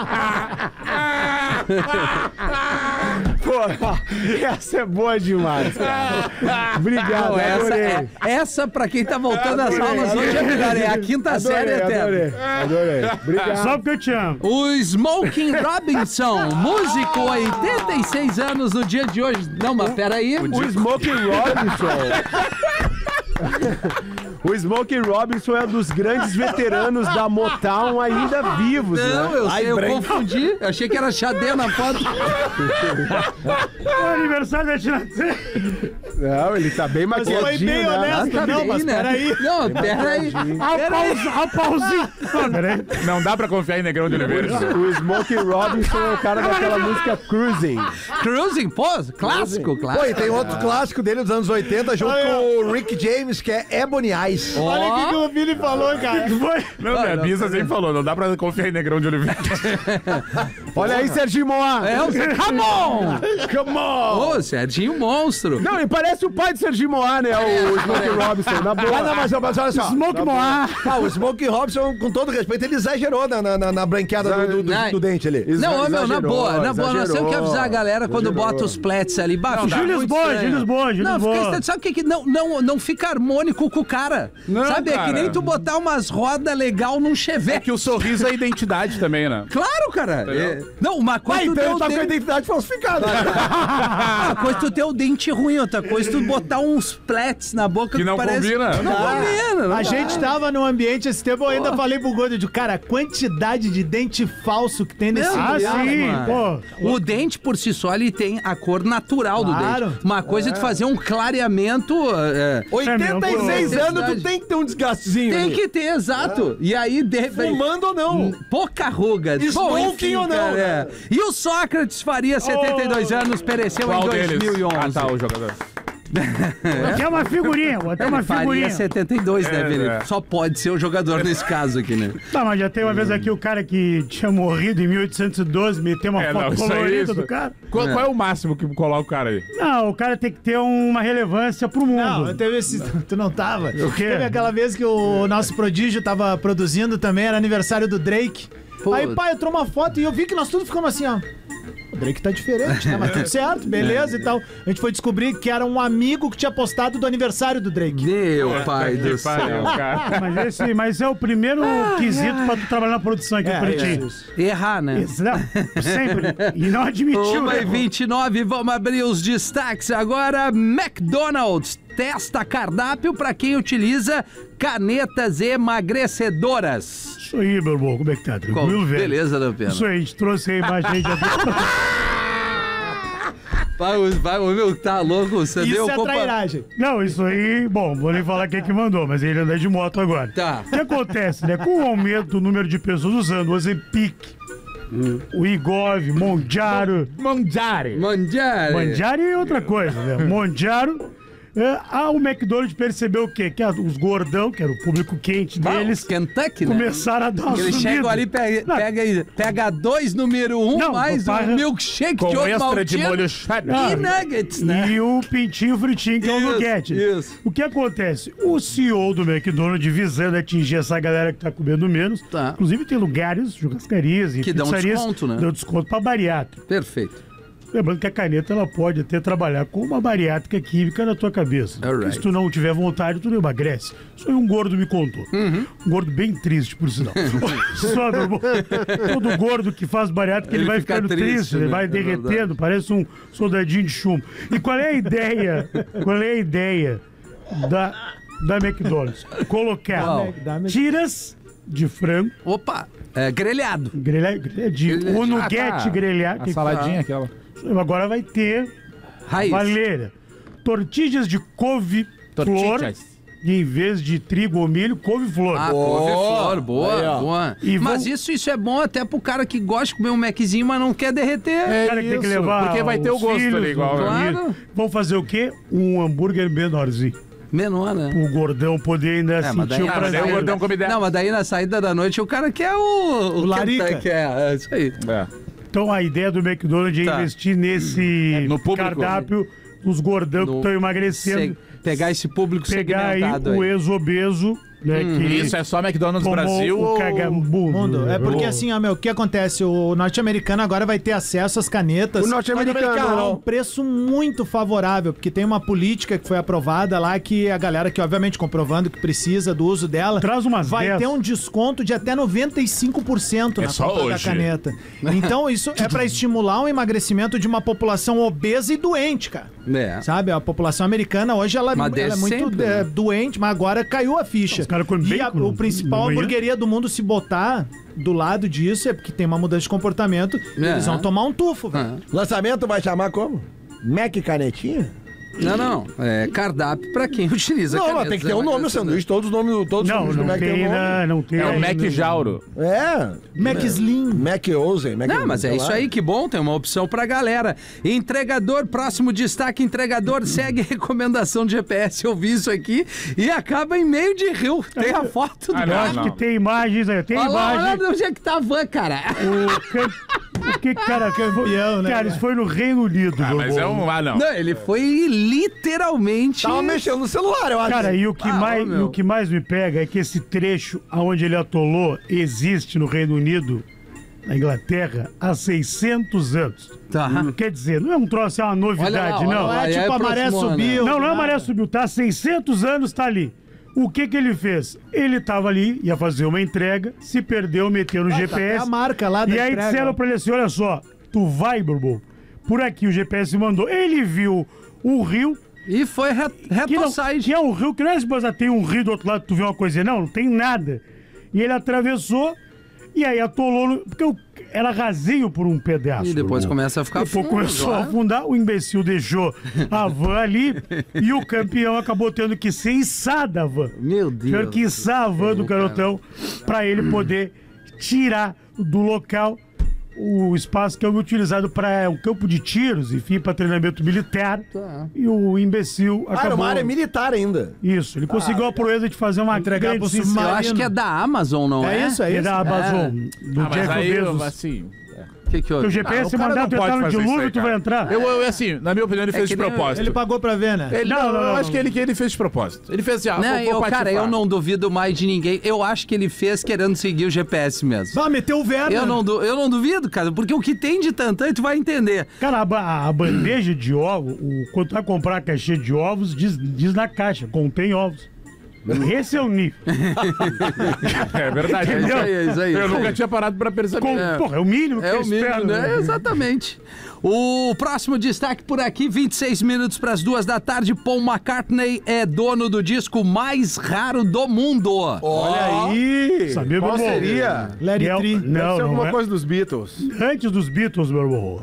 Pô, essa é boa demais, cara. Obrigado, Não, essa, adorei. é, essa, pra quem tá voltando às Adorei, aulas hoje, é melhor. É a quinta Adorei, série até. adorei, adorei. Obrigado. Só porque eu te amo. O Smokey Robinson, músico, oitenta e seis anos no dia de hoje. Não, mas peraí. O Smokey Robinson. O Smokey Robinson é um dos grandes veteranos da Motown ainda vivos, Não, né? eu sei, eu branco. confundi. Eu achei que era Xadê na foto. É o aniversário da Tina Turner. Não, ele tá bem Mas foi maquiadinho, bem né? honesto. Tá Não, bem, mas né? peraí. Não, peraí. Olha o Peraí. pauzinho. Olha o pauzinho. Não, peraí. Não dá pra confiar em Negrão de Oliveira. O Smokey Robinson é o cara daquela música Cruising. Cruising, pô, clássico, Pô, clássico. e tem outro clássico dele dos anos oitenta, junto Olha. com o Rick James, que é Ebony Eyes. Olha o que, que Ó, o Vini falou, cara. Foi. Não, minha bisa sempre falou, não dá pra confiar em Negrão de Oliveira. Olha aí, Serginho Moá. é o Come on! Come on! Ô, Serginho Monstro. Não, e parece o pai de Serginho Moá, né? O Smokey Robinson, na Ah, boa. não, mas, mas olha só. Smoke Moá. Ah, o Smokey Robinson, com todo respeito, ele exagerou na, na, na, na branqueada do, do, do, Não. do dente ali. Não, ô, meu, na Exagerou, boa, na boa, nós temos que exagerou. avisar a galera quando Exagerou. bota os plets ali. Bah, fica Júlio muito Lisboa, estranho. Júlio Lisboa, Júlio Não, fica Lisboa. estranho. Sabe o que que não, não, não fica harmônico com o cara? Não, Sabe, é que cara. nem tu botar umas rodas legal num É Chevette. que o sorriso é identidade também, né? Claro, cara. É- Não, uma coisa Ah, tu então ter ele o tá com a dente... identidade falsificada. Uma coisa tu ter o dente ruim, outra coisa tu botar uns plets na boca Que não parece... combina. Não combina. Não A dá. gente tava num ambiente esse tempo, eu ainda falei pro Gordo de cara, a quantidade de dente falso que tem nesse Meu Ah, Deus, sim. mano. Pô. O dente por si só, ele tem a cor natural Claro. do dente. Uma coisa é tu fazer um clareamento... é, oitenta e seis É, anos, tu tem que ter um desgastezinho. tem ali. que ter, exato. E aí, de repente... Fumando ou não. Pouca ruga. Smoking enfim, ou não, cara, né? é. E o Sócrates Faria, setenta e dois anos, pereceu Qual em deles? dois mil e onze. Ah, tá, o jogador. Até uma figurinha, vou até uma Faria figurinha. setenta e dois, né, É, Vini? é. Só pode ser o jogador nesse caso aqui, né? Tá, mas já tem uma vez aqui o cara que tinha morrido em mil oitocentos e doze, meteu uma É, foto não, isso aí, colorida isso. do cara. Qual, qual é o máximo que coloca o cara aí? Não, o cara tem que ter uma relevância pro mundo. Não, teve esse. Tu não tava? O quê? Teve aquela vez que o nosso prodígio tava produzindo também, era aniversário do Drake. Pô. Aí, pai, entrou uma foto e eu vi que nós tudo ficamos assim, ó. O Drake tá diferente, né? Mas tudo certo, beleza e tal. A gente foi descobrir que era um amigo que tinha postado do aniversário do Drake. Meu pai do Que pariu, céu. cara. Mas esse mas é o primeiro quesito pra tu trabalhar na produção aqui É, do Pretinho. Errar, né? Isso, não, sempre. E não admitiu, uma né? e vinte e nove, vamos abrir os destaques agora. McDonald's testa cardápio para quem utiliza canetas emagrecedoras. Isso aí, meu irmão, como é que tá? Qual? Tranquilo, velho? Beleza, né, Pena? Isso aí, a gente trouxe aí a imagem aí de Vai, vai, o meu tá louco, você Isso deu é compa- trairagem. Não, isso aí, bom, vou nem falar quem que mandou, mas ele anda de moto agora. Tá. O que acontece, né? Com o aumento do número de pessoas usando o Ozempic, o Igov, Mondiaro. Mangiare. Mangiare. Mondiaro é outra coisa, né? Mondiaro. É, ah, o McDonald's percebeu o quê? Que a- os gordão, que era o público quente Ah, deles, os Kentucky, né? começaram a dar uma Eles sumida. chegam ali, pega, Não. pega, aí, pega dois número um, Não, mais papai- um milkshake Com de outro extra de maltino molho cheddar. Ah, e nuggets, né? E o pintinho fritinho, que é o Isso, nuggete. isso. O que acontece? O C E O do McDonald's, visando atingir essa galera que tá comendo menos, Tá. inclusive tem lugares, churrascarias e Que dão pizzarias, desconto, né? dão desconto pra bariátrico. Perfeito. Lembrando que a caneta ela pode até trabalhar com uma bariátrica química na tua cabeça. Alright. Se tu não tiver vontade, tu não emagrece. Isso aí um gordo me contou. Uhum. Um gordo bem triste, por sinal. Só, meu irmão. Todo gordo que faz bariátrica, ele, Ele vai fica ficando triste, triste, né? ele vai É derretendo, verdade. parece um soldadinho de chumbo. E qual é a ideia? Qual é a ideia da, da McDonald's? Colocar Qual? tiras de frango, Opa, é, grelhado. grelha, grelhadinho, Grelhadinho. o Ah, nuggete tá. grelhado. A que- saladinha aquela. Agora vai ter Raiz. Valera. Tortilhas de couve-flor. Tortillas. E em vez de trigo ou milho, couve-flor. Ah, couve-flor, boa, Aí, ó. boa. E Mas vão- isso, isso é bom até pro cara que gosta de comer um Maczinho, mas não quer derreter. O cara que tem que isso, levar porque vai ter o os gosto filhos, ali igual, os né? Claro. amigos. Vão fazer o quê? Um hambúrguer menorzinho. Menor, né? O gordão poder ainda É, mas daí, sentir o ah, mas daí prazer. o gordão come dez. Não, mas daí na saída da noite o cara quer o... O, larica. Kentucky, é, é isso aí. É. Então a ideia do McDonald's é Tá. investir nesse no público. cardápio dos gordão que No- estão emagrecendo. Se- pegar esse público Pegar aí segmentado o aí. ex-obeso né? Que Isso é só McDonald's tomou Brasil o ou... cagambudo. Mundo. É porque Oh. assim, ó, meu, o que acontece? O norte-americano agora vai ter acesso às canetas O norte-americano. a um preço muito favorável, porque tem uma política que foi aprovada lá que a galera que, obviamente, comprovando que precisa do uso dela, Traz umas vai dez. ter um desconto de até noventa e cinco por cento É na só compra hoje. da caneta. Então, isso é pra estimular o emagrecimento de uma população obesa e doente, cara. É. Sabe, a população americana hoje ela, Mas ela desde é muito sempre, é, né? doente, mas agora caiu a ficha. Os caras comem e a, bacon o principal na manhã. hamburgueria do mundo se botar do lado disso é porque tem uma mudança de comportamento. É. Eles vão tomar um tufo, velho. Lançamento vai chamar como? Mac Canetinha? Não, não. É cardápio pra quem utiliza Não, mas canetas tem que ter um nome, o emagrecedores. sanduíche, todos os nomes, todos os Não, sanduíches do não Mac tem tem, um nome. na, não tem. É o ainda. Mac Jauro. É. Mac Slim. Mac Ozen, Mac Não, mas é sei isso lá. aí, que bom, tem uma opção pra galera. Entregador, próximo destaque, entregador segue a recomendação de G P S. Eu vi isso aqui e acaba em meio de rio. Tem a foto do Ah, Eu não, acho não. que tem imagens aí. Tem Olha lá, imagem. olha onde é que tá a van, cara. O, can... o que, cara, que... Campeão, né, cara, cara? isso foi no Reino Unido. Ah, mas Bobo. é um... Ah, não. Não, ele foi literalmente... Tava mexendo no celular, eu acho. Cara, e o, que Ah, mais, ô, meu. e o que mais me pega é que esse trecho aonde ele atolou existe no Reino Unido, na Inglaterra, há seiscentos anos. Tá. Quer dizer, não é um troço, é uma novidade, olha não. lá. Não é Aí tipo a maré aproximou, né? subiu. Não, não é nada. maré subiu, tá? Há seiscentos anos tá ali. O que que ele fez? Ele tava ali, ia fazer uma entrega, se perdeu, meteu no Ah, G tá P S. até a marca lá da E aí entrega. disseram pra ele assim, olha só, tu vai, Bobo, por aqui o G P S mandou. Ele viu o rio, E foi re que, não, retoside. que é um rio, que não é se você tem um rio do outro lado, tu vê uma coisa, não, não tem nada. E ele atravessou, e aí atolou, no, porque o- era rasinho por um pedaço. E depois irmão. começa a ficar Depois fundo, começou a claro. afundar, o imbecil deixou a van ali e o campeão acabou tendo que ser içado a van. Meu Deus. Tiveram que içar a van do garotão pra ele poder tirar do local o espaço que é utilizado para um campo de tiros, enfim, para treinamento militar. Tá. E o imbecil Ah, era acabou... uma área militar ainda. Isso, ele conseguiu a proeza de fazer uma Entregar grande pro ciência. Eu submarino. acho que é da Amazon, não é? É isso, é É isso. da Amazon, do Ah, mas Jeff aí, Bezos. assim... O que que Porque o houve? G P Ah, S o cara mandar não tu pode entrar no fazer isso dilúvio, aí, tu vai cara. entrar. Eu, eu, assim, na minha opinião, ele fez que de nem- propósito. Ele pagou pra ver, né? Ele- Não, não, não, eu não, acho que não. ele, que ele fez de propósito. Ele fez assim, ah, Não, vou, vou eu, cara, patifar. eu não duvido mais de ninguém. Eu acho que ele fez querendo seguir o G P S mesmo. Ah, meteu o Werner. Eu não, du- eu não duvido, cara, porque o que tem de tantã, tu vai entender. Cara, a, ba- a bandeja de ovos, o, quando tu vai comprar a caixinha de ovos, diz, diz na caixa, contém ovos. Esse é o nível. É verdade. É isso aí, é isso aí. Eu nunca tinha parado pra perceber. Com, É. Porra, é o mínimo que É eu o mínimo, espero. né? Exatamente. O próximo destaque por aqui, vinte e seis minutos para as duas da tarde. Paul McCartney é dono do disco mais raro do mundo. Olha aí! Sabia, Qual meu irmão? seria? Larry Não, Tree. Deve não, ser não alguma é. coisa dos Beatles. Antes dos Beatles, meu irmão.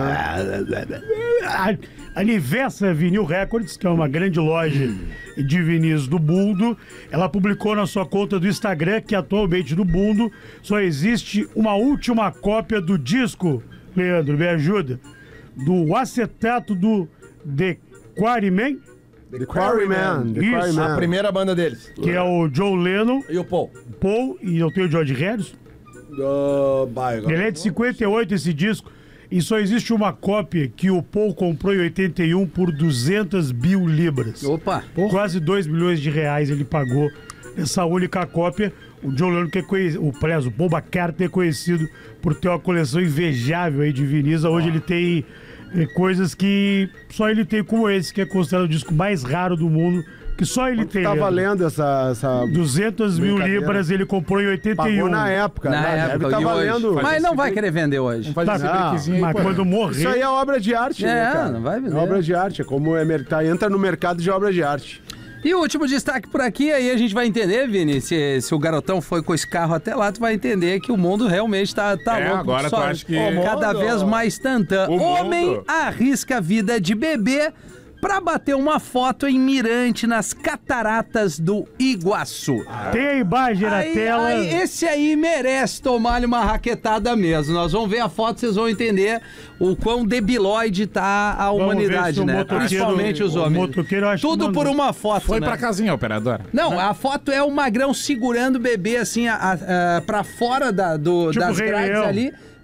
A Anivessa Vinyl Records, que é uma grande loja de vinis do mundo, ela publicou na sua conta do Instagram que atualmente no mundo só existe uma última cópia do disco, Leandro, me ajuda, do acetato do The Quarrymen, The Quarrymen. The Isso. Quarrymen. A primeira banda deles. que é o Joe Lennon, E o Paul? Paul e eu tenho o George Harrison. Do bairro. Ele é de cinquenta e oito esse disco. E só existe uma cópia que o Paul comprou em oitenta e um por duzentas mil libras. Opa. Quase dois milhões de reais ele pagou nessa única cópia. O John Lennon, que é conhecido, o, aliás, o Paul McCartney é conhecido por ter uma coleção invejável aí de vinis. Hoje ele tem eh, coisas que só ele tem, como esse, que é considerado o disco mais raro do mundo, que só ele tem. Tá Leandro. valendo essa... essa... duzentas mil Brincadeira. libras ele comprou em oitenta e um. Pagou na época. Na né? época, Deve tá e hoje? valendo... Mas não vai querer vender hoje. Faz esse Tá, breakzinho aí, mas pô. quando morrer... Isso aí é obra de arte, né, É, cara? não vai vender. É obra de arte. É como é, mer- tá, entra no mercado de obra de arte. E o último destaque por aqui, aí a gente vai entender, Vini, se, se o garotão foi com esse carro até lá, tu vai entender que o mundo realmente tá, tá É, louco. agora tu só acha que- cada O mundo. vez mais tantã. O Homem mundo. arrisca a vida de bebê pra bater uma foto em Mirante nas cataratas do Iguaçu. Tem a imagem na Aí, tela. aí, esse aí merece tomar-lhe uma raquetada mesmo. Nós vamos ver a foto, vocês vão entender o quão debilóide tá a Vamos humanidade, ver se o né? motoqueiro- Principalmente os o homens. motoqueiro, eu acho Tudo que por mandou. uma foto, Foi né? pra casinha, operadora. Não, a foto é o Magrão segurando o bebê assim a, a, a- pra fora da, do, Tipo das Rei grades Leão. ali.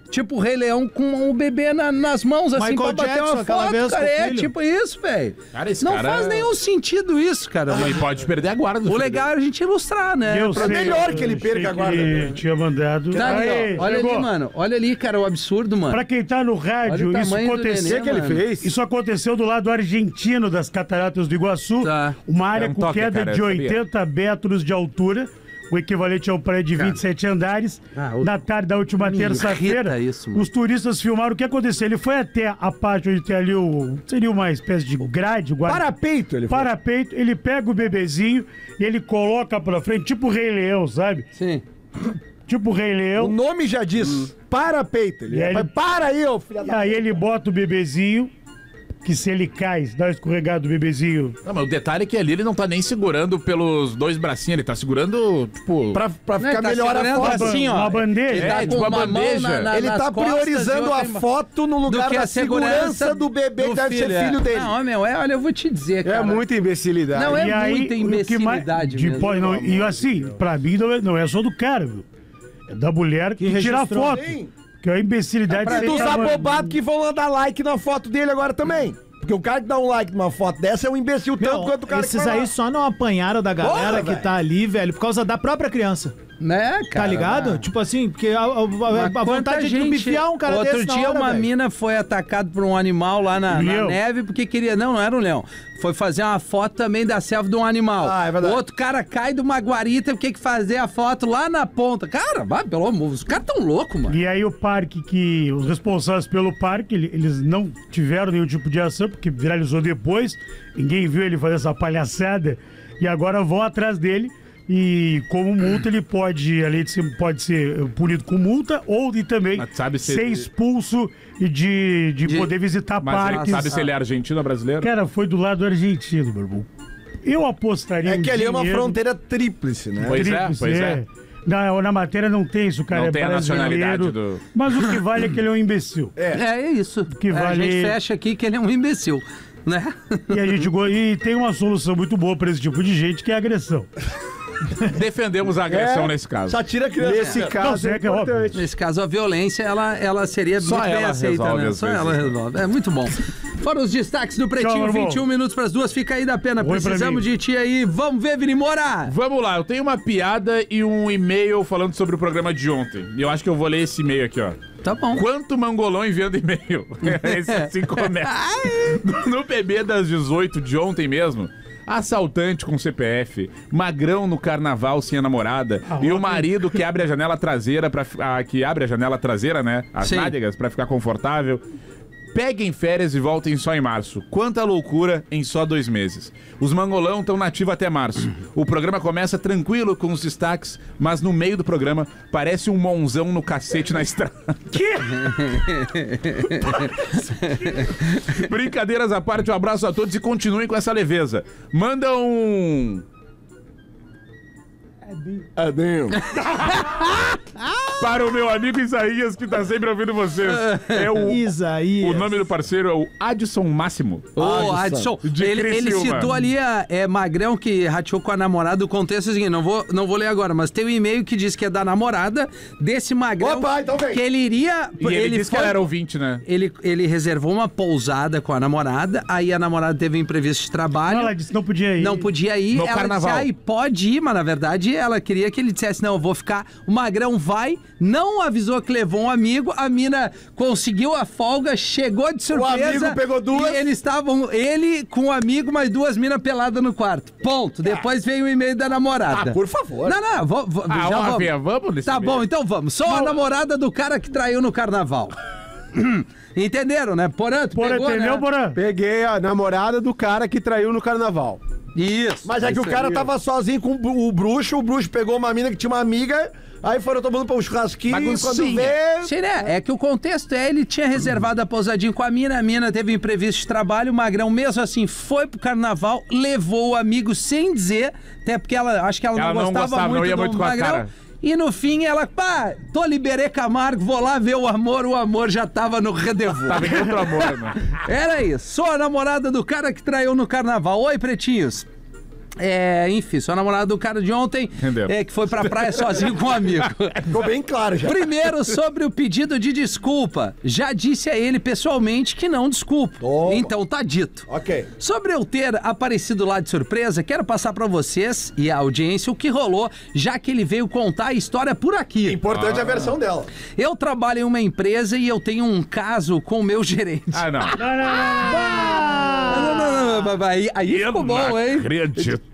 Tipo o Rei Leão com o bebê na- nas mãos, assim, Michael pra bater Jackson, uma aquela foto, vez cara. com o É filho. tipo isso, velho. Cara, esse Não cara- faz nenhum sentido isso, cara. E pode perder a guarda do O filho legal é a gente ilustrar, né? Eu Pra- sei, melhor que ele eu perca achei agora, que né? ele tinha mandado. Tá ali, Aí, ó. Olha chegou. ali, mano. Olha ali, cara, o absurdo, mano. Pra quem tá no rádio, Olha o isso tamanho do aconteceu. neném, que ele mano. fez? Isso aconteceu do lado argentino das Cataratas do Iguaçu. Tá. Uma área É um com toque, queda cara, de eu sabia. oitenta metros de altura. O equivalente a um prédio de vinte e sete andares. Ah, o- Na tarde da última Me terça-feira, irrita isso, mano. os turistas filmaram o que aconteceu. Ele foi até a parte onde tem ali o. Seria uma espécie de grade, guarda. Parapeito, ele foi. Parapeito, ele pega o bebezinho e ele coloca pra frente, tipo o Rei Leão, sabe? Sim. Tipo o Rei O Leão. nome já diz. Parapeito. Ele E é, aí ele- para aí, ô filha E da... aí ele bota o bebezinho, que se ele cai, se dá uma escorregada do bebezinho. Não, mas o detalhe é que ali ele não tá nem segurando pelos dois bracinhos, ele tá segurando, tipo... Pra, pra Não, ficar ele tá melhor a segurando foto. assim, ó. Uma bandeja. Ele tá É, com tipo uma uma mão bandeja. na, na, Ele nas tá costas priorizando e outra a em- foto no lugar do que da a segurança do bebê que do deve ser é. filho dele. Não, meu, é, olha, eu vou te dizer, cara. É muita imbecilidade. Não, é E aí, muita o que mais- imbecilidade de- mesmo. pode- não, E assim, pra mim não é, não é só do cara, viu? É da mulher que, tira a registrou. foto. Sim. Que é a imbecilidade E de dos ser tamanho. abobados que vão lá dar like na foto dele agora também. Porque o cara que dá um like numa foto dessa é um imbecil tanto Meu, quanto o cara esses que vai lá. aí só não apanharam da galera Porra, que velho. tá ali, velho, por causa da própria criança. Né, cara? Tá ligado? né? Tipo assim, porque a, a- a- Mas a quanta vontade de gente- bifiar um cara Outro desse na dia hora, uma velho. mina foi atacada por um animal lá na, na Leão. neve porque queria... Não, não era um leão. Foi fazer uma foto também da selfie de um animal. Ah, é verdade. O outro cara cai de uma guarita e tem que fazer a foto lá na ponta. Cara, vai, pelo amor, os caras tão loucos, mano. E aí o parque que... Os responsáveis pelo parque, ele- eles não tiveram nenhum tipo de ação, porque viralizou depois. Ninguém viu ele fazer essa palhaçada. E agora vão atrás dele. E como multa, ele pode, além de ser, pode ser punido com multa ou e também Mas sabe se ser ele- expulso e de, de, De- poder visitar Mas parques. sabe se ele é argentino ou brasileiro? Cara, foi do lado argentino, meu irmão. Eu apostaria É que um ali é uma dinheiro- fronteira tríplice, né? Pois é, Tríplice, pois é. Na, na matéria não tem isso, cara. Não é tem a brasileiro. nacionalidade do- Mas o que vale é que ele é um imbecil. É, é isso. Que É, A vale- gente fecha aqui que ele é um imbecil, né? E a gente go- e tem uma solução muito boa pra esse tipo de gente, que é a agressão. Defendemos a agressão É, nesse caso. Só tira a criança. Nesse cara. caso Não, é é que é óbvio. importante. Nesse caso, a violência, ela, ela seria Só muito bem ela aceita, resolve né? às Só vezes. ela resolve. É muito bom. Fora os destaques do Pretinho, Tchau, irmão. vinte e um minutos pras duas, fica aí da pena. Oi pra Precisamos mim. de ti aí. Vamos ver, Vini Moura! Vamos lá, eu tenho uma piada e um e-mail falando sobre o programa de ontem. E eu acho que eu vou ler esse e-mail aqui, ó. Tá bom. Quanto mangolão enviando e-mail? Esse assim começa. No P B das dezoito de ontem mesmo, assaltante com C P F, magrão no carnaval sem a namorada e o marido que abre a janela traseira para que abre a janela traseira, né? As Sim. nádegas para ficar confortável. Peguem férias e voltem só em março. Quanta loucura em só dois meses. Os mangolão estão nativos até março. O programa começa tranquilo com os destaques, mas no meio do programa parece um monzão no cacete na estrada. Brincadeiras à parte, um abraço a todos e continuem com essa leveza. Manda um... Adinho. Para o meu amigo Isaías, que tá sempre ouvindo vocês. É o... Isaías. O nome do parceiro é o Adson Máximo. Ô, Adson. Adson, De ele, ele Criciúma. citou ali a é, Magrão que rateou com a namorada. O contexto é o seguinte, não vou, não vou ler agora, mas tem um e-mail que diz que é da namorada desse Magrão. Opa, então vem. Que ele iria... E ele, disse foi- que ela era ouvinte, né? Ele, ele reservou uma pousada com a namorada, aí a namorada teve um imprevisto de trabalho. Ela disse que não podia ir. Não podia ir, No ela carnaval. disse, ai, pode ir, mas na verdade ela queria que ele dissesse, não, eu vou ficar. O Magrão vai, não avisou que levou um amigo, a mina conseguiu a folga, chegou de surpresa. amigo pegou duas. E eles estavam, ele com um amigo, mais duas minas peladas no quarto. Ponto. Depois veio o e-mail da namorada. Ah, por favor. Não, não, vou, vou, Ah, já vamos, vamos. ver, vamos nesse Tá e-mail. bom, então vamos. Só a namorada do cara que traiu no carnaval. Entenderam, né? Porã, tu Porã, pegou, entendeu, né? Porã? Peguei a namorada do cara que traiu no carnaval. Isso. Mas é que o Isso cara aí. tava sozinho com o bru- o bruxo, o bruxo pegou uma mina que tinha uma amiga, aí foram tomando pra um churrasquinho, quando Baguncinha. vê... Sim, né? É que o contexto é, ele tinha reservado a pousadinha com a mina, a mina teve um imprevisto de trabalho, o Magrão mesmo assim foi pro carnaval, levou o amigo sem dizer, até porque ela, acho que ela, Ela não não gostava gostava, muito não ia do muito com a Magrão. cara. E no fim ela, pá, tô Liberê Camargo, vou lá ver o amor, o amor já tava no Redevô. Tava em outro amor, né? Era isso, sou a namorada do cara que traiu no carnaval. Oi, pretinhos. É, enfim, sou namorado do cara de ontem, é, que foi pra praia sozinho com um amigo. Ficou bem claro já. Primeiro, sobre o pedido de desculpa. Já disse a ele pessoalmente que não desculpo. Toma. Então tá dito. Ok. Sobre eu ter aparecido lá de surpresa, quero passar pra vocês e a audiência o que rolou, já que ele veio contar a história por aqui. Importante a versão dela. Eu trabalho em uma empresa e eu tenho um caso com o meu gerente. Ah, não. Não, não, não, Não, não, não, não, aí, aí ficou bom, hein? Inacreditável.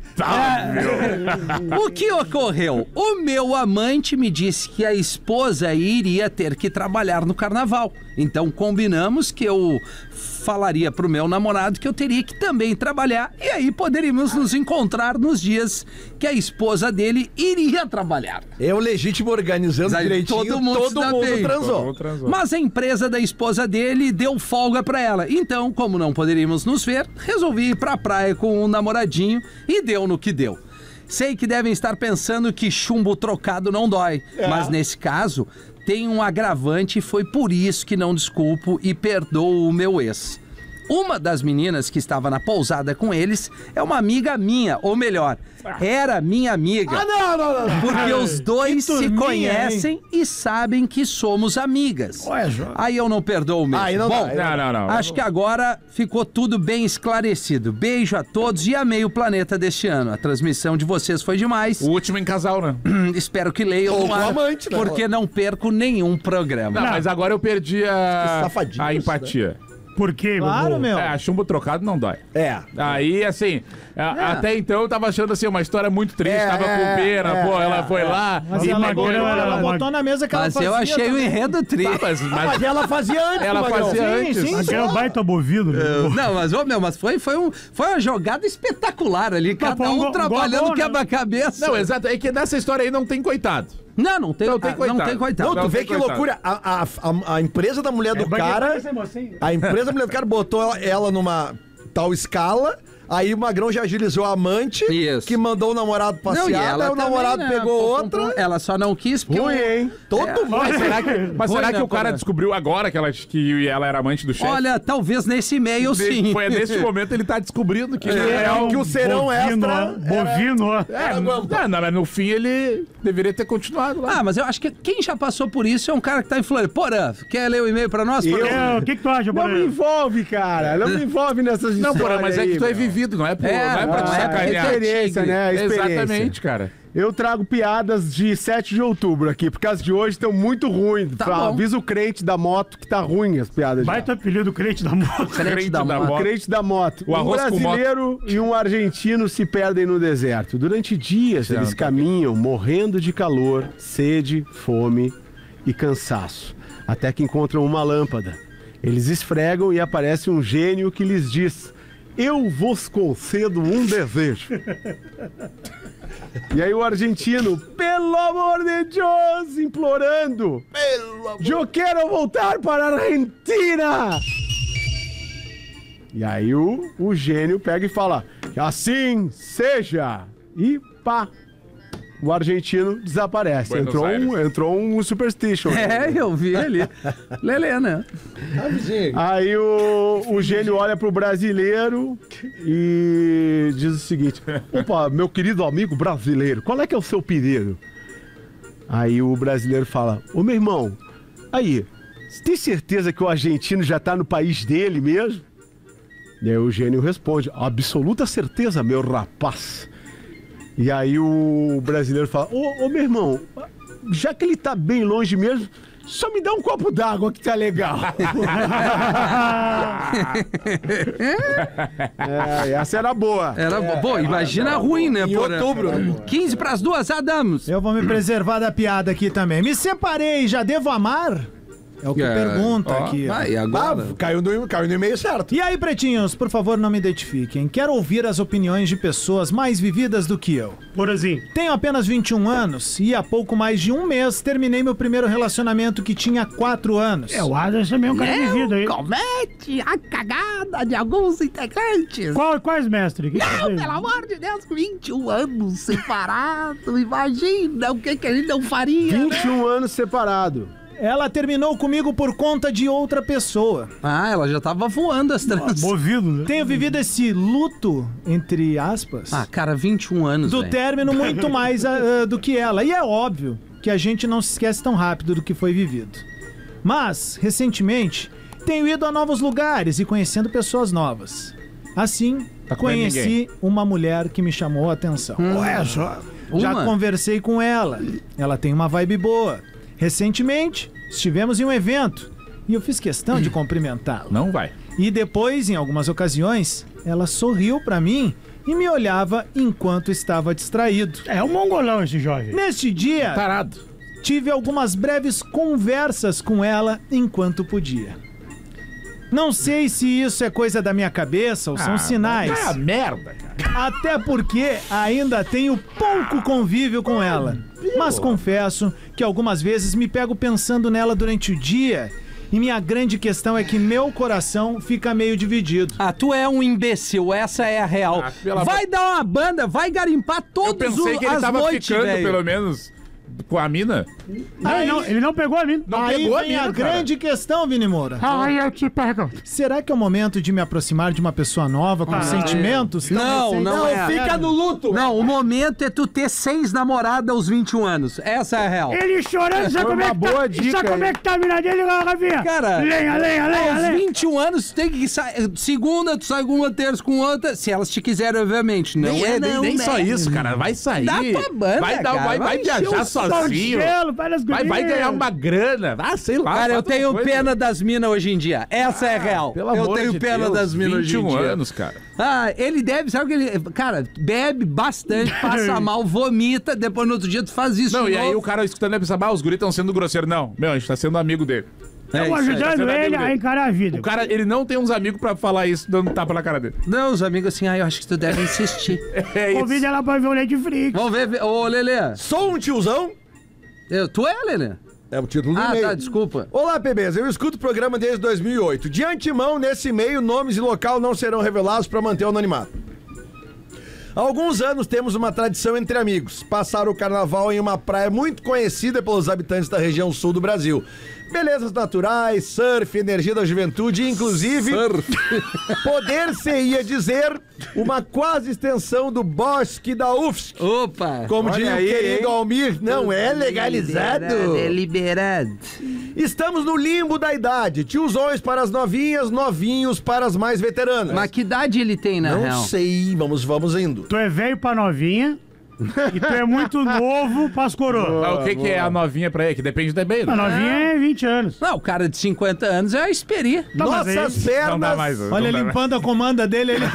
O que ocorreu? O meu amante me disse que a esposa iria ter que trabalhar no carnaval. Então combinamos que eu falaria pro meu namorado que eu teria que também trabalhar e aí poderíamos nos encontrar nos dias que a esposa dele iria trabalhar. Eu legítimo organizando Aí direitinho, todo mundo se dá bem. transou. Todo mundo transou. Mas a empresa da esposa dele deu folga pra ela. Então, como não poderíamos nos ver, resolvi ir pra praia com um namoradinho e deu no que deu. Sei que devem estar pensando que chumbo trocado não dói, mas nesse caso tem um agravante e foi por isso que não desculpo e perdoo o meu ex. Uma das meninas que estava na pousada com eles é uma amiga minha, ou melhor, era minha amiga. Ah, não, não, não. Porque os dois Que se turminha, conhecem e sabem que somos amigas. Olha, João. Aí eu não perdoo mesmo. Aí não dá, Bom, aí Não, não, não. acho que agora ficou tudo bem esclarecido. Beijo a todos e amei o planeta deste ano. A transmissão de vocês foi demais. O último em casal, né? Hum, Espero que leiam Ou no com ar, amante, né? porque não perco nenhum programa. Não, mas agora eu perdi a, safadinhos, a empatia. Por quê, Claro, Bubu? meu. É, chumbo trocado não dói. É. Aí, assim, a- até então eu tava achando assim, uma história muito triste, É, tava com pena, é, pô, é, ela foi lá Mas e ela, pegou botou, ela. ela botou na mesa que ela Mas fazia eu achei o também. enredo tri. Tá, mas, mas- Mas ela fazia antes, ela Magrão. fazia Sim, antes. sim. Aquele é um baita bovino. né? Não, mas, ô, meu, mas foi, foi, um, foi uma jogada espetacular ali. Cada foi um um go- trabalhando gol bom, né? quebra-cabeça. Não, exato. É que nessa história aí não tem coitado. Não, não tem, Não tem ah, coitado. Não tem coitado. Não, Não, tu vê tem que coitado. loucura. A, a, a, a empresa da mulher do cara. A empresa da mulher do cara botou ela, ela numa tal escala. Aí o Magrão já agilizou a amante, Isso. que mandou o namorado passear, Não, e ela aí o também, namorado né, pegou outra. comprou- Ela só não quis porque... Ruim, eu- hein? Todo É. mundo. Mas será que, mas Foi, será né, que o cara Porã? descobriu agora que ela, que ela era amante do chefe? Olha, talvez nesse e-mail sim. Foi nesse momento ele tá descobrindo que... É, É, que o serão bovino, extra Bovino, ó. é, não, não, mas no fim ele deveria ter continuado lá. Ah, mas eu acho que quem já passou por isso é um cara que tá em Floripa. Porã, quer ler o e-mail pra nós? Porã? É, o que, que tu acha, Não me Boré? envolve, cara. Não me envolve nessas Não, histórias. porra, mas é aí, que tu é meu. vivido, não é, por, É, não é pra te não, é sacanear. experiência, né? A experiência. Exatamente, cara. Eu trago piadas de sete de outubro aqui, porque as de hoje estão muito ruins. Tá Fa- bom. Avisa o crente da moto que tá ruim as piadas. já. Baita apelido crente da moto. Crente da da moto. moto. Crente da moto. O um arroz com brasileiro e um argentino se perdem no deserto. Durante dias eles Certo. caminham morrendo de calor, sede, fome e cansaço, até que encontram uma lâmpada. Eles esfregam e aparece um gênio que lhes diz: eu vos concedo um desejo. E aí o argentino, pelo amor de Deus, implorando: eu quero voltar para a Argentina! E aí o, o gênio pega e fala: assim seja! E pá! O argentino desaparece. Buenos Entrou um, Aires. entrou um superstition. É, eu vi ali. Lelê, né? Aí o, o gênio olha pro brasileiro e diz o seguinte: opa, meu querido amigo brasileiro, qual é que é o seu pedido? Aí o brasileiro fala: ô meu irmão, aí, você tem certeza que o argentino já tá no país dele mesmo? E aí o gênio responde: absoluta certeza, meu rapaz. E aí o brasileiro fala: ô, ô meu irmão, já que ele tá bem longe mesmo, só me dá um copo d'água que tá legal. É, essa era boa. Era, pô, imagina ruim, né, Em Porã? outubro. quinze pras duas, Adams. Eu vou me preservar da piada aqui também. Me separei, já devo amar? É o que É, pergunta ó, aqui. ó. Vai, Ah, agora. caiu no, caiu no e-mail certo. E aí, pretinhos, por favor, não me identifiquem. Quero ouvir as opiniões de pessoas mais vividas do que eu. Porãzinho. Tenho apenas vinte e um anos e há pouco mais de um mês terminei meu primeiro relacionamento que tinha quatro anos. É, o Adams também é um cara vivido aí. Comete a cagada de alguns integrantes. Qual, quais, mestre? Que que Não, fez? pelo amor de Deus, vinte e um anos separado. Imagina o que, que a gente não faria, né? vinte e um anos separado. Ela terminou comigo por conta de outra pessoa. Ah, ela já tava voando as trans. Movido, né? Tenho vivido esse luto, entre aspas, Ah, cara, vinte e um anos, do velho. término muito mais ah, do que ela. E é óbvio que a gente não se esquece tão rápido do que foi vivido. Mas, recentemente, tenho ido a novos lugares e conhecendo pessoas novas. Assim, Tá comendo conheci uma mulher que me chamou a atenção. Olha só. Já Uma? conversei com ela. Ela tem uma vibe boa. Recentemente, estivemos em um evento e eu fiz questão de cumprimentá-la. Não vai. E depois, em algumas ocasiões, ela sorriu pra mim e me olhava enquanto estava distraído. É um mongolão esse jovem. Neste dia, Tarado. tive algumas breves conversas com ela enquanto podia. Não sei se isso é coisa da minha cabeça ou são sinais. Ah, merda, cara. Até porque ainda tenho pouco convívio com ela. Mas confesso que algumas vezes me pego pensando nela durante o dia. E minha grande questão é que meu coração fica meio dividido. Ah, tu é um imbecil, essa é a real. Ah, pela vai bo- dar uma banda, vai garimpar Eu todos pensei os que ele as tava noites, ficando, velho. pelo menos, com a mina. Ah, ele, não, ele não pegou a mina. Não Aí pegou a vem mina, a cara. grande questão, Vini Moura. Aí eu te pergunto. Será que é o momento de me aproximar de uma pessoa nova com sentimentos? tão Não, recentes? não é. Fica no luto. Não, o momento é tu ter seis namoradas aos vinte e um anos. Essa é a real. Ele chorando, sabe Foi como é uma que boa tá? dica Sabe como aí. é que tá a mina dele, Rafinha? Cara, lenha, lenha, lenha, aos lenha. vinte e um anos, tu tem que sair. Segunda, tu sai com uma, terça com outra. Se elas te quiserem, obviamente. Não Nem, é, nem, não, nem né? só isso, cara. Vai sair. Dá tua banda, vai, dar, cara. vai, Vai vai encher viajar o saco sozinho. Gelo, vai nas Vai, vai gurias. ganhar uma grana. Ah, sei lá. Cara, eu faz tenho uma coisa. pena das minas hoje em dia. Essa é a real. Pelo eu amor tenho de pena Deus, das minas hoje em vinte e um dia. anos, cara. Ah, ele deve, sabe o que ele. Cara, bebe bastante, passa mal, vomita, depois no outro dia tu faz isso. Não, de e aí novo. o cara escutando ele pensa, ah, os guris estão sendo grosseiros. Não, meu, a gente tá sendo amigo dele. É Estamos isso aí. ajudando Você vai ele ver. a encarar a vida. O cara, ele não tem uns amigos pra falar isso, dando tapa na cara dele. Não, os amigos assim, ah, eu acho que tu deve insistir. É isso. Convida ela pra ver o Netflix. Vamos ver, ver- ô Lelê. Sou um tiozão. Eu, tu é, Lelê? É o título do Ah, e-mail. tá, desculpa. Olá, P Bs. Eu escuto o programa desde dois mil e oito. De antemão, nesse e-mail, nomes e local não serão revelados para manter o anonimato. Há alguns anos temos uma tradição entre amigos: passar o carnaval em uma praia muito conhecida pelos habitantes da região sul do Brasil. Belezas naturais, surf, energia da juventude e, inclusive, poder-se-ia dizer uma quase extensão do bosque da U F S C. Opa! Como Olha diria o aí, querido hein? Almir, não é legalizado. É liberado. Estamos no limbo da idade. Tiozões para as novinhas, novinhos para as mais veteranas. Mas que idade ele tem, na Não real? sei, vamos, vamos indo. Tu é velho pra novinha e tu é muito novo pras coroas. Ah, o que, que é a novinha pra ele? Que depende da bem. A novinha é vinte anos. Não, o cara de cinquenta anos é a Esperi. Tá, mas aí- Nossas Não pernas... dá mais. não Olha, dá mais. limpando a comanda dele, ele...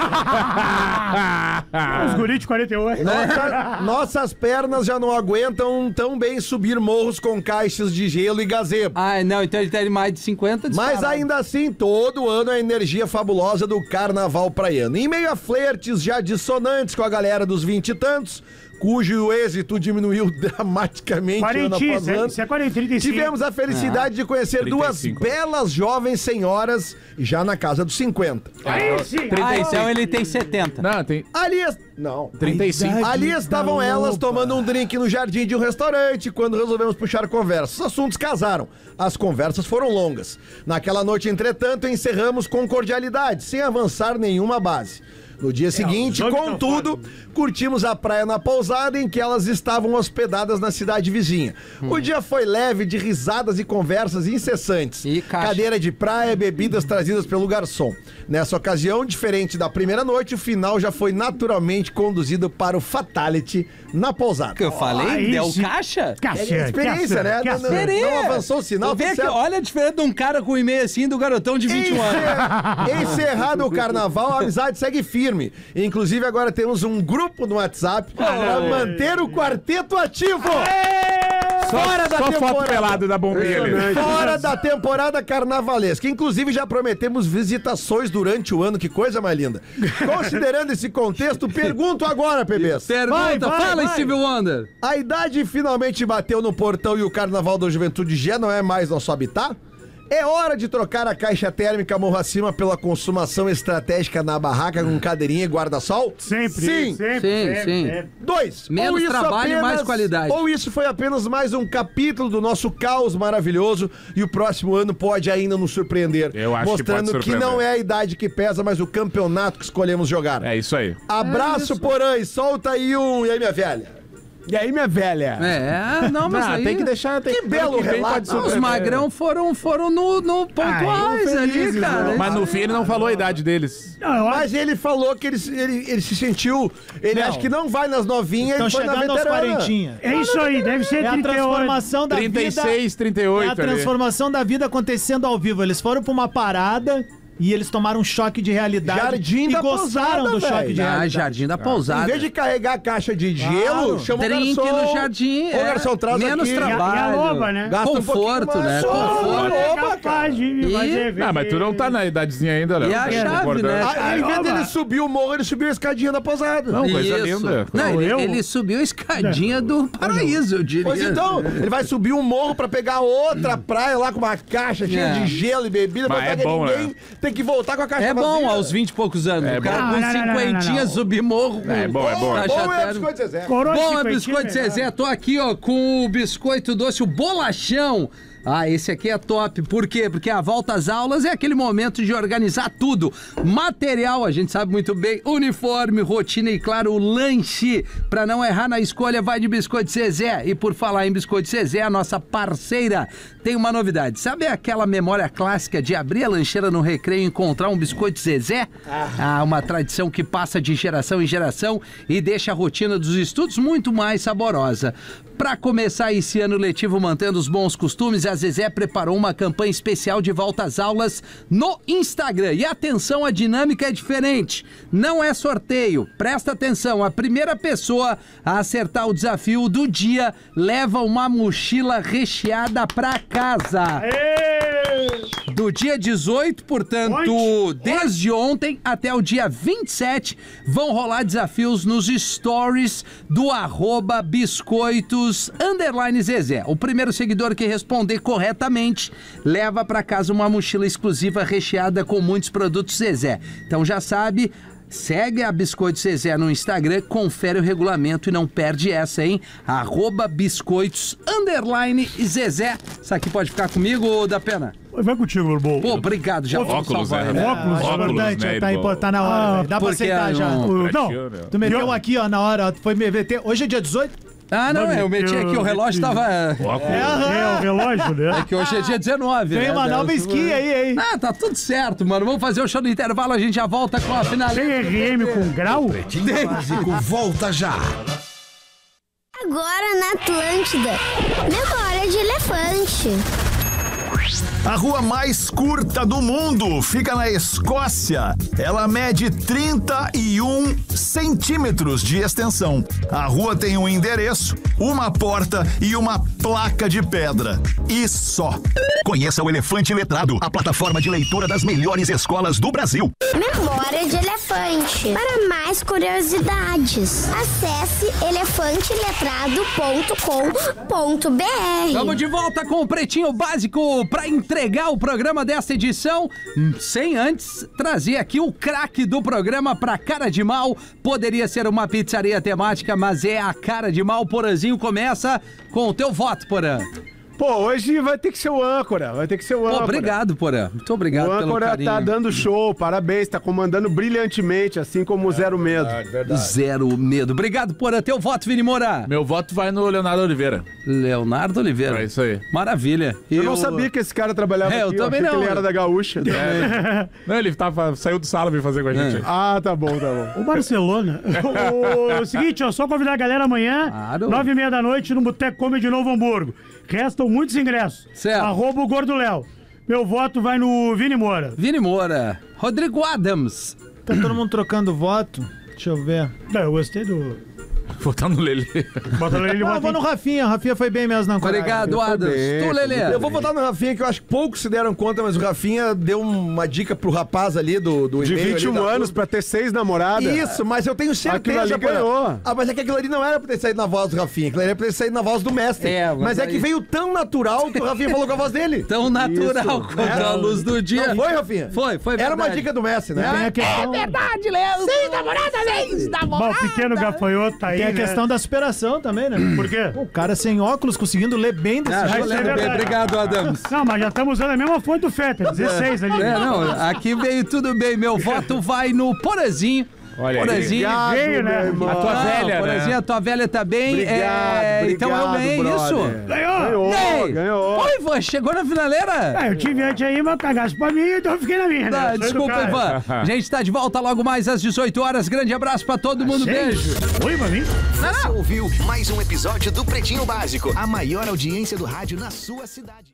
Os guris de quarenta e oito. Nossa- nossas pernas já não aguentam tão bem subir morros com caixas de gelo e gazebo. Ah, não, então ele tem mais de cinquenta. Mas disparado. ainda assim, todo ano a energia fabulosa do carnaval praiano. Em meio a flertes já dissonantes com a galera dos vinte e tantos, cujo êxito diminuiu dramaticamente ano Quarentinha, após ano. isso é quarenta, trinta e cinco. Tivemos a felicidade de conhecer duas trinta e cinco. belas jovens senhoras já na casa dos cinquenta. Aí sim. Ah, então ele tem setenta. Não, tem Ali... Não. trinta e cinco. Ali estavam elas tomando um drink no jardim de um restaurante quando resolvemos puxar conversa. Os assuntos casaram. As conversas foram longas. Naquela noite, entretanto, encerramos com cordialidade, sem avançar nenhuma base. No dia seguinte, jogos tão contudo, curtimos a praia na pousada em que elas estavam hospedadas na cidade vizinha. O dia foi leve de risadas e conversas incessantes. E caixa. Cadeira de praia, bebidas trazidas pelo garçom. Nessa ocasião, diferente da primeira noite, o final já foi naturalmente conduzido para o Fatality na pousada. Que eu falei? Aí Deu sim. caixa? Cacete, É experiência, né? cacete, Não, não, cacete. não avançou o sinal, Tu vê tudo que, certo. olha a diferença de um cara com e-mail assim do garotão de vinte e um anos. Encer- Encerrado o carnaval, a amizade segue firme. Inclusive, agora temos um grupo no WhatsApp para manter o quarteto ativo. Fora da Só foto temporada. pelado da bombinha ali. Fora da temporada carnavalesca. Inclusive, já prometemos visitações durante o ano. Que coisa mais linda. Considerando esse contexto, pergunto agora, P Bs. Pergunta, Vai, vai, fala, vai. Steve Wonder. A idade finalmente bateu no portão e o carnaval da juventude já não é mais nosso habitat? É hora de trocar a caixa térmica morro acima pela consumação estratégica na barraca com cadeirinha e guarda-sol? Sempre. Sim. Sempre, Sim, sempre, sim. sempre. Dois. Menos ou isso trabalho e mais qualidade. Ou isso foi apenas mais um capítulo do nosso caos maravilhoso e o próximo ano pode ainda nos surpreender. Eu acho que pode mostrando que, surpreender. não é a idade que pesa, mas o campeonato que escolhemos jogar. É isso aí. Abraço, Porã, e solta aí um... E aí, minha velha? E aí, minha velha? É, não, mas Ah, aí... tem que deixar... Tem Que belo ano que vem relato. pode Ah, os surpreender. magrão foram, foram no, no pontuais Ah, ali, felizes, cara. né? Mas no fim ele não falou a idade deles. Não, eu acho Mas ele falou que ele, ele, ele se sentiu... Ele Não. acha que não vai nas novinhas, Estão ele foi na chegando aos veterana. quarentinha. é isso aí, deve ser É a trinta e oito. transformação da trinta e vida. seis, trinta e É oito a transformação da vida acontecendo ao vivo. Eles foram pra uma parada e eles tomaram um choque de realidade. Jardim e da gostaram Pousada, do choque velho. de Ah, realidade. Jardim da Em Pousada. vez de carregar a caixa de gelo, Claro. chama o Drink garçom. no jardim. Ô, é. garçom, traz Menos aqui. trabalho. E a loba, né? Gasta um pouquinho Conforto, mais. né? Ô, Conforto. É loba, capaz de E- fazer... Não, mas tu não tá na idadezinha ainda, Léo. E a É chave, importante. né? Ah, em vez Loba. dele subir o morro, ele subiu a escadinha da pousada. Não, coisa Isso. linda. Não, Não, ele, eu- ele subiu a escadinha do paraíso, eu diria. Pois então, ele vai subir um morro pra pegar outra praia lá com uma caixa cheia É. de gelo e bebida, Mas pra é que bom, ninguém né? tem que voltar com a caixa É bom vazia. aos vinte e poucos anos. É o cara bom. com Não, não, não, não, cinquentinha não. subir morro. Com É bom, é bom. caixa Bom é o térmica. biscoito Zezé. Coroa Bom, é cinquentinha, biscoito melhor. Zezé, tô aqui, ó, com o biscoito doce, o bolachão. Ah, esse aqui é top. Por quê? Porque a volta às aulas é aquele momento de organizar tudo. Material, a gente sabe muito bem, uniforme, rotina e, claro, o lanche. Pra não errar na escolha, vai de Biscoito Zezé. E por falar em Biscoito Zezé, a nossa parceira tem uma novidade. Sabe aquela memória clássica de abrir a lancheira no recreio e encontrar um Biscoito Zezé? Ah, uma tradição que passa de geração em geração e deixa a rotina dos estudos muito mais saborosa. Para começar esse ano letivo mantendo os bons costumes, a Zezé preparou uma campanha especial de volta às aulas no Instagram. E atenção, a dinâmica é diferente. Não é sorteio. Presta atenção, a primeira pessoa a acertar o desafio do dia leva uma mochila recheada para casa. Do dia dezoito, portanto, Ontem. desde ontem até o dia vinte e sete, vão rolar desafios nos stories do arroba biscoitos underline Zezé. O primeiro seguidor que responder corretamente leva para casa uma mochila exclusiva recheada com muitos produtos Zezé. Então já sabe... Segue a Biscoitos Zezé no Instagram, confere o regulamento e não perde essa, hein? Arroba Biscoitos, underline Zezé. Isso aqui pode ficar comigo, ou da pena? Vai contigo, Urbol. Pô, obrigado, já vou Óculos, salvar, né? né? Óculos, É importante, né, tá, irmão? tá na hora, Ah, velho. Dá pra porque aceitar já. não- Uh, não, Pratinho, né? Tu meteu Eu- um aqui, ó, na hora. ó, Tu foi me meter. Hoje é dia dezoito? Ah, não, eu meti aqui, o relógio tava... Óculos. é o relógio, né? É que hoje é dia dezenove, Tem né? uma nova skin aí, hein? Ah, tá tudo certo, mano. Vamos fazer o show do intervalo, a gente já volta com a finaleira. Tem R M com grau? Pretinho Básico volta já. Agora na Atlântida. Memória de elefante. A rua mais curta do mundo fica na Escócia. Ela mede trinta e um centímetros de extensão. A rua tem um endereço, uma porta e uma placa de pedra. E só. Conheça o Elefante Letrado, a plataforma de leitura das melhores escolas do Brasil. Memória de elefante. Para mais curiosidades, acesse elefante letrado ponto com ponto b r. Vamos de volta com o Pretinho Básico para entregar o programa desta edição, sem antes trazer aqui o craque do programa pra Cara de Mal. Poderia ser uma pizzaria temática, mas é a Cara de Mal. Porazinho, começa com o teu voto, Porã. Pô, hoje vai ter que ser o âncora, vai ter que ser o Pô, âncora. obrigado, Porã. Muito obrigado O pelo âncora carinho. tá dando show, parabéns, tá comandando brilhantemente, assim como o Zero Medo. Zero medo. Obrigado, Porã. Teu voto, Vini Moura. Meu voto vai no Leonardo Oliveira. Leonardo Oliveira. É isso aí. Maravilha. Eu não sabia que esse cara trabalhava É, eu aqui, também achei não. que ele era da Gaúcha. Não, ele tava, saiu do sala pra vir fazer com a gente. aí. Ah, tá bom, tá bom. O Barcelona. o, o seguinte, ó, só convidar a galera amanhã, Claro. nove e meia da noite, no Boteco Comedy de Novo Hamburgo. Restam muitos ingressos. Certo. Arroba o Gordo Léo. Meu voto vai no Vini Moura. Vini Moura. Rodrigo Adams. Tá todo mundo trocando voto. Deixa eu ver. Não, eu gostei do... Votar no Lelê. Bota ele, ele Ah, bota vou no Rafinha. O Rafinha foi bem mesmo na coragem. Obrigado, Adams. Tu, Lelê. Eu vou votar no Rafinha, que eu acho que poucos se deram conta, mas o Rafinha deu uma dica pro rapaz ali do, do De e-mail vinte e um ali da- anos pra ter seis namoradas. Isso, mas eu tenho certeza. Aquilo ali Porã. ganhou. Ah, mas é que aquilo ali não era pra ter saído na voz do Rafinha, aquilo ali era pra ter saído na voz do mestre. É, mas mas é aí- que veio tão natural que o Rafinha falou com a voz dele. Tão natural Isso. quanto É. a luz do dia. Não foi, Rafinha? Foi, foi Era uma verdade. dica do mestre, Tem a né? questão, Verdade, Leandro. Seis namoradas, seis Bom, o namoradas. pequeno gafanhoto tá aí, tem a né? questão da superação também, né? Por quê? O cara sem óculos conseguindo ler bem desse Ah, jeito. tô isso é lendo bem. verdade. Obrigado, Adams. Não, mas já estamos usando a mesma fonte do Feta, dezesseis ali. É, não, aqui veio tudo bem. Meu voto vai no Porazinho. Olha aí. Porazinho. Obrigado, veio, né? meu irmão. A tua Ah, velha, Porazinho, né? a tua velha tá bem. Obrigado, é, então eu obrigado, ganhei brother. isso. Ganhou! Ganhou, Ganhei. ganhou. Oi, Ivan, chegou na finaleira? Ah, eu tive antes aí, mas cagasse pra mim, então eu fiquei na minha, né? Tá, Eu sou desculpa, educado. Ivan. A gente tá de volta logo mais às dezoito horas. Grande abraço pra todo mundo. Beijo. Oi, pra mim? Você ouviu mais um episódio do Pretinho Básico, a maior audiência do rádio na sua cidade.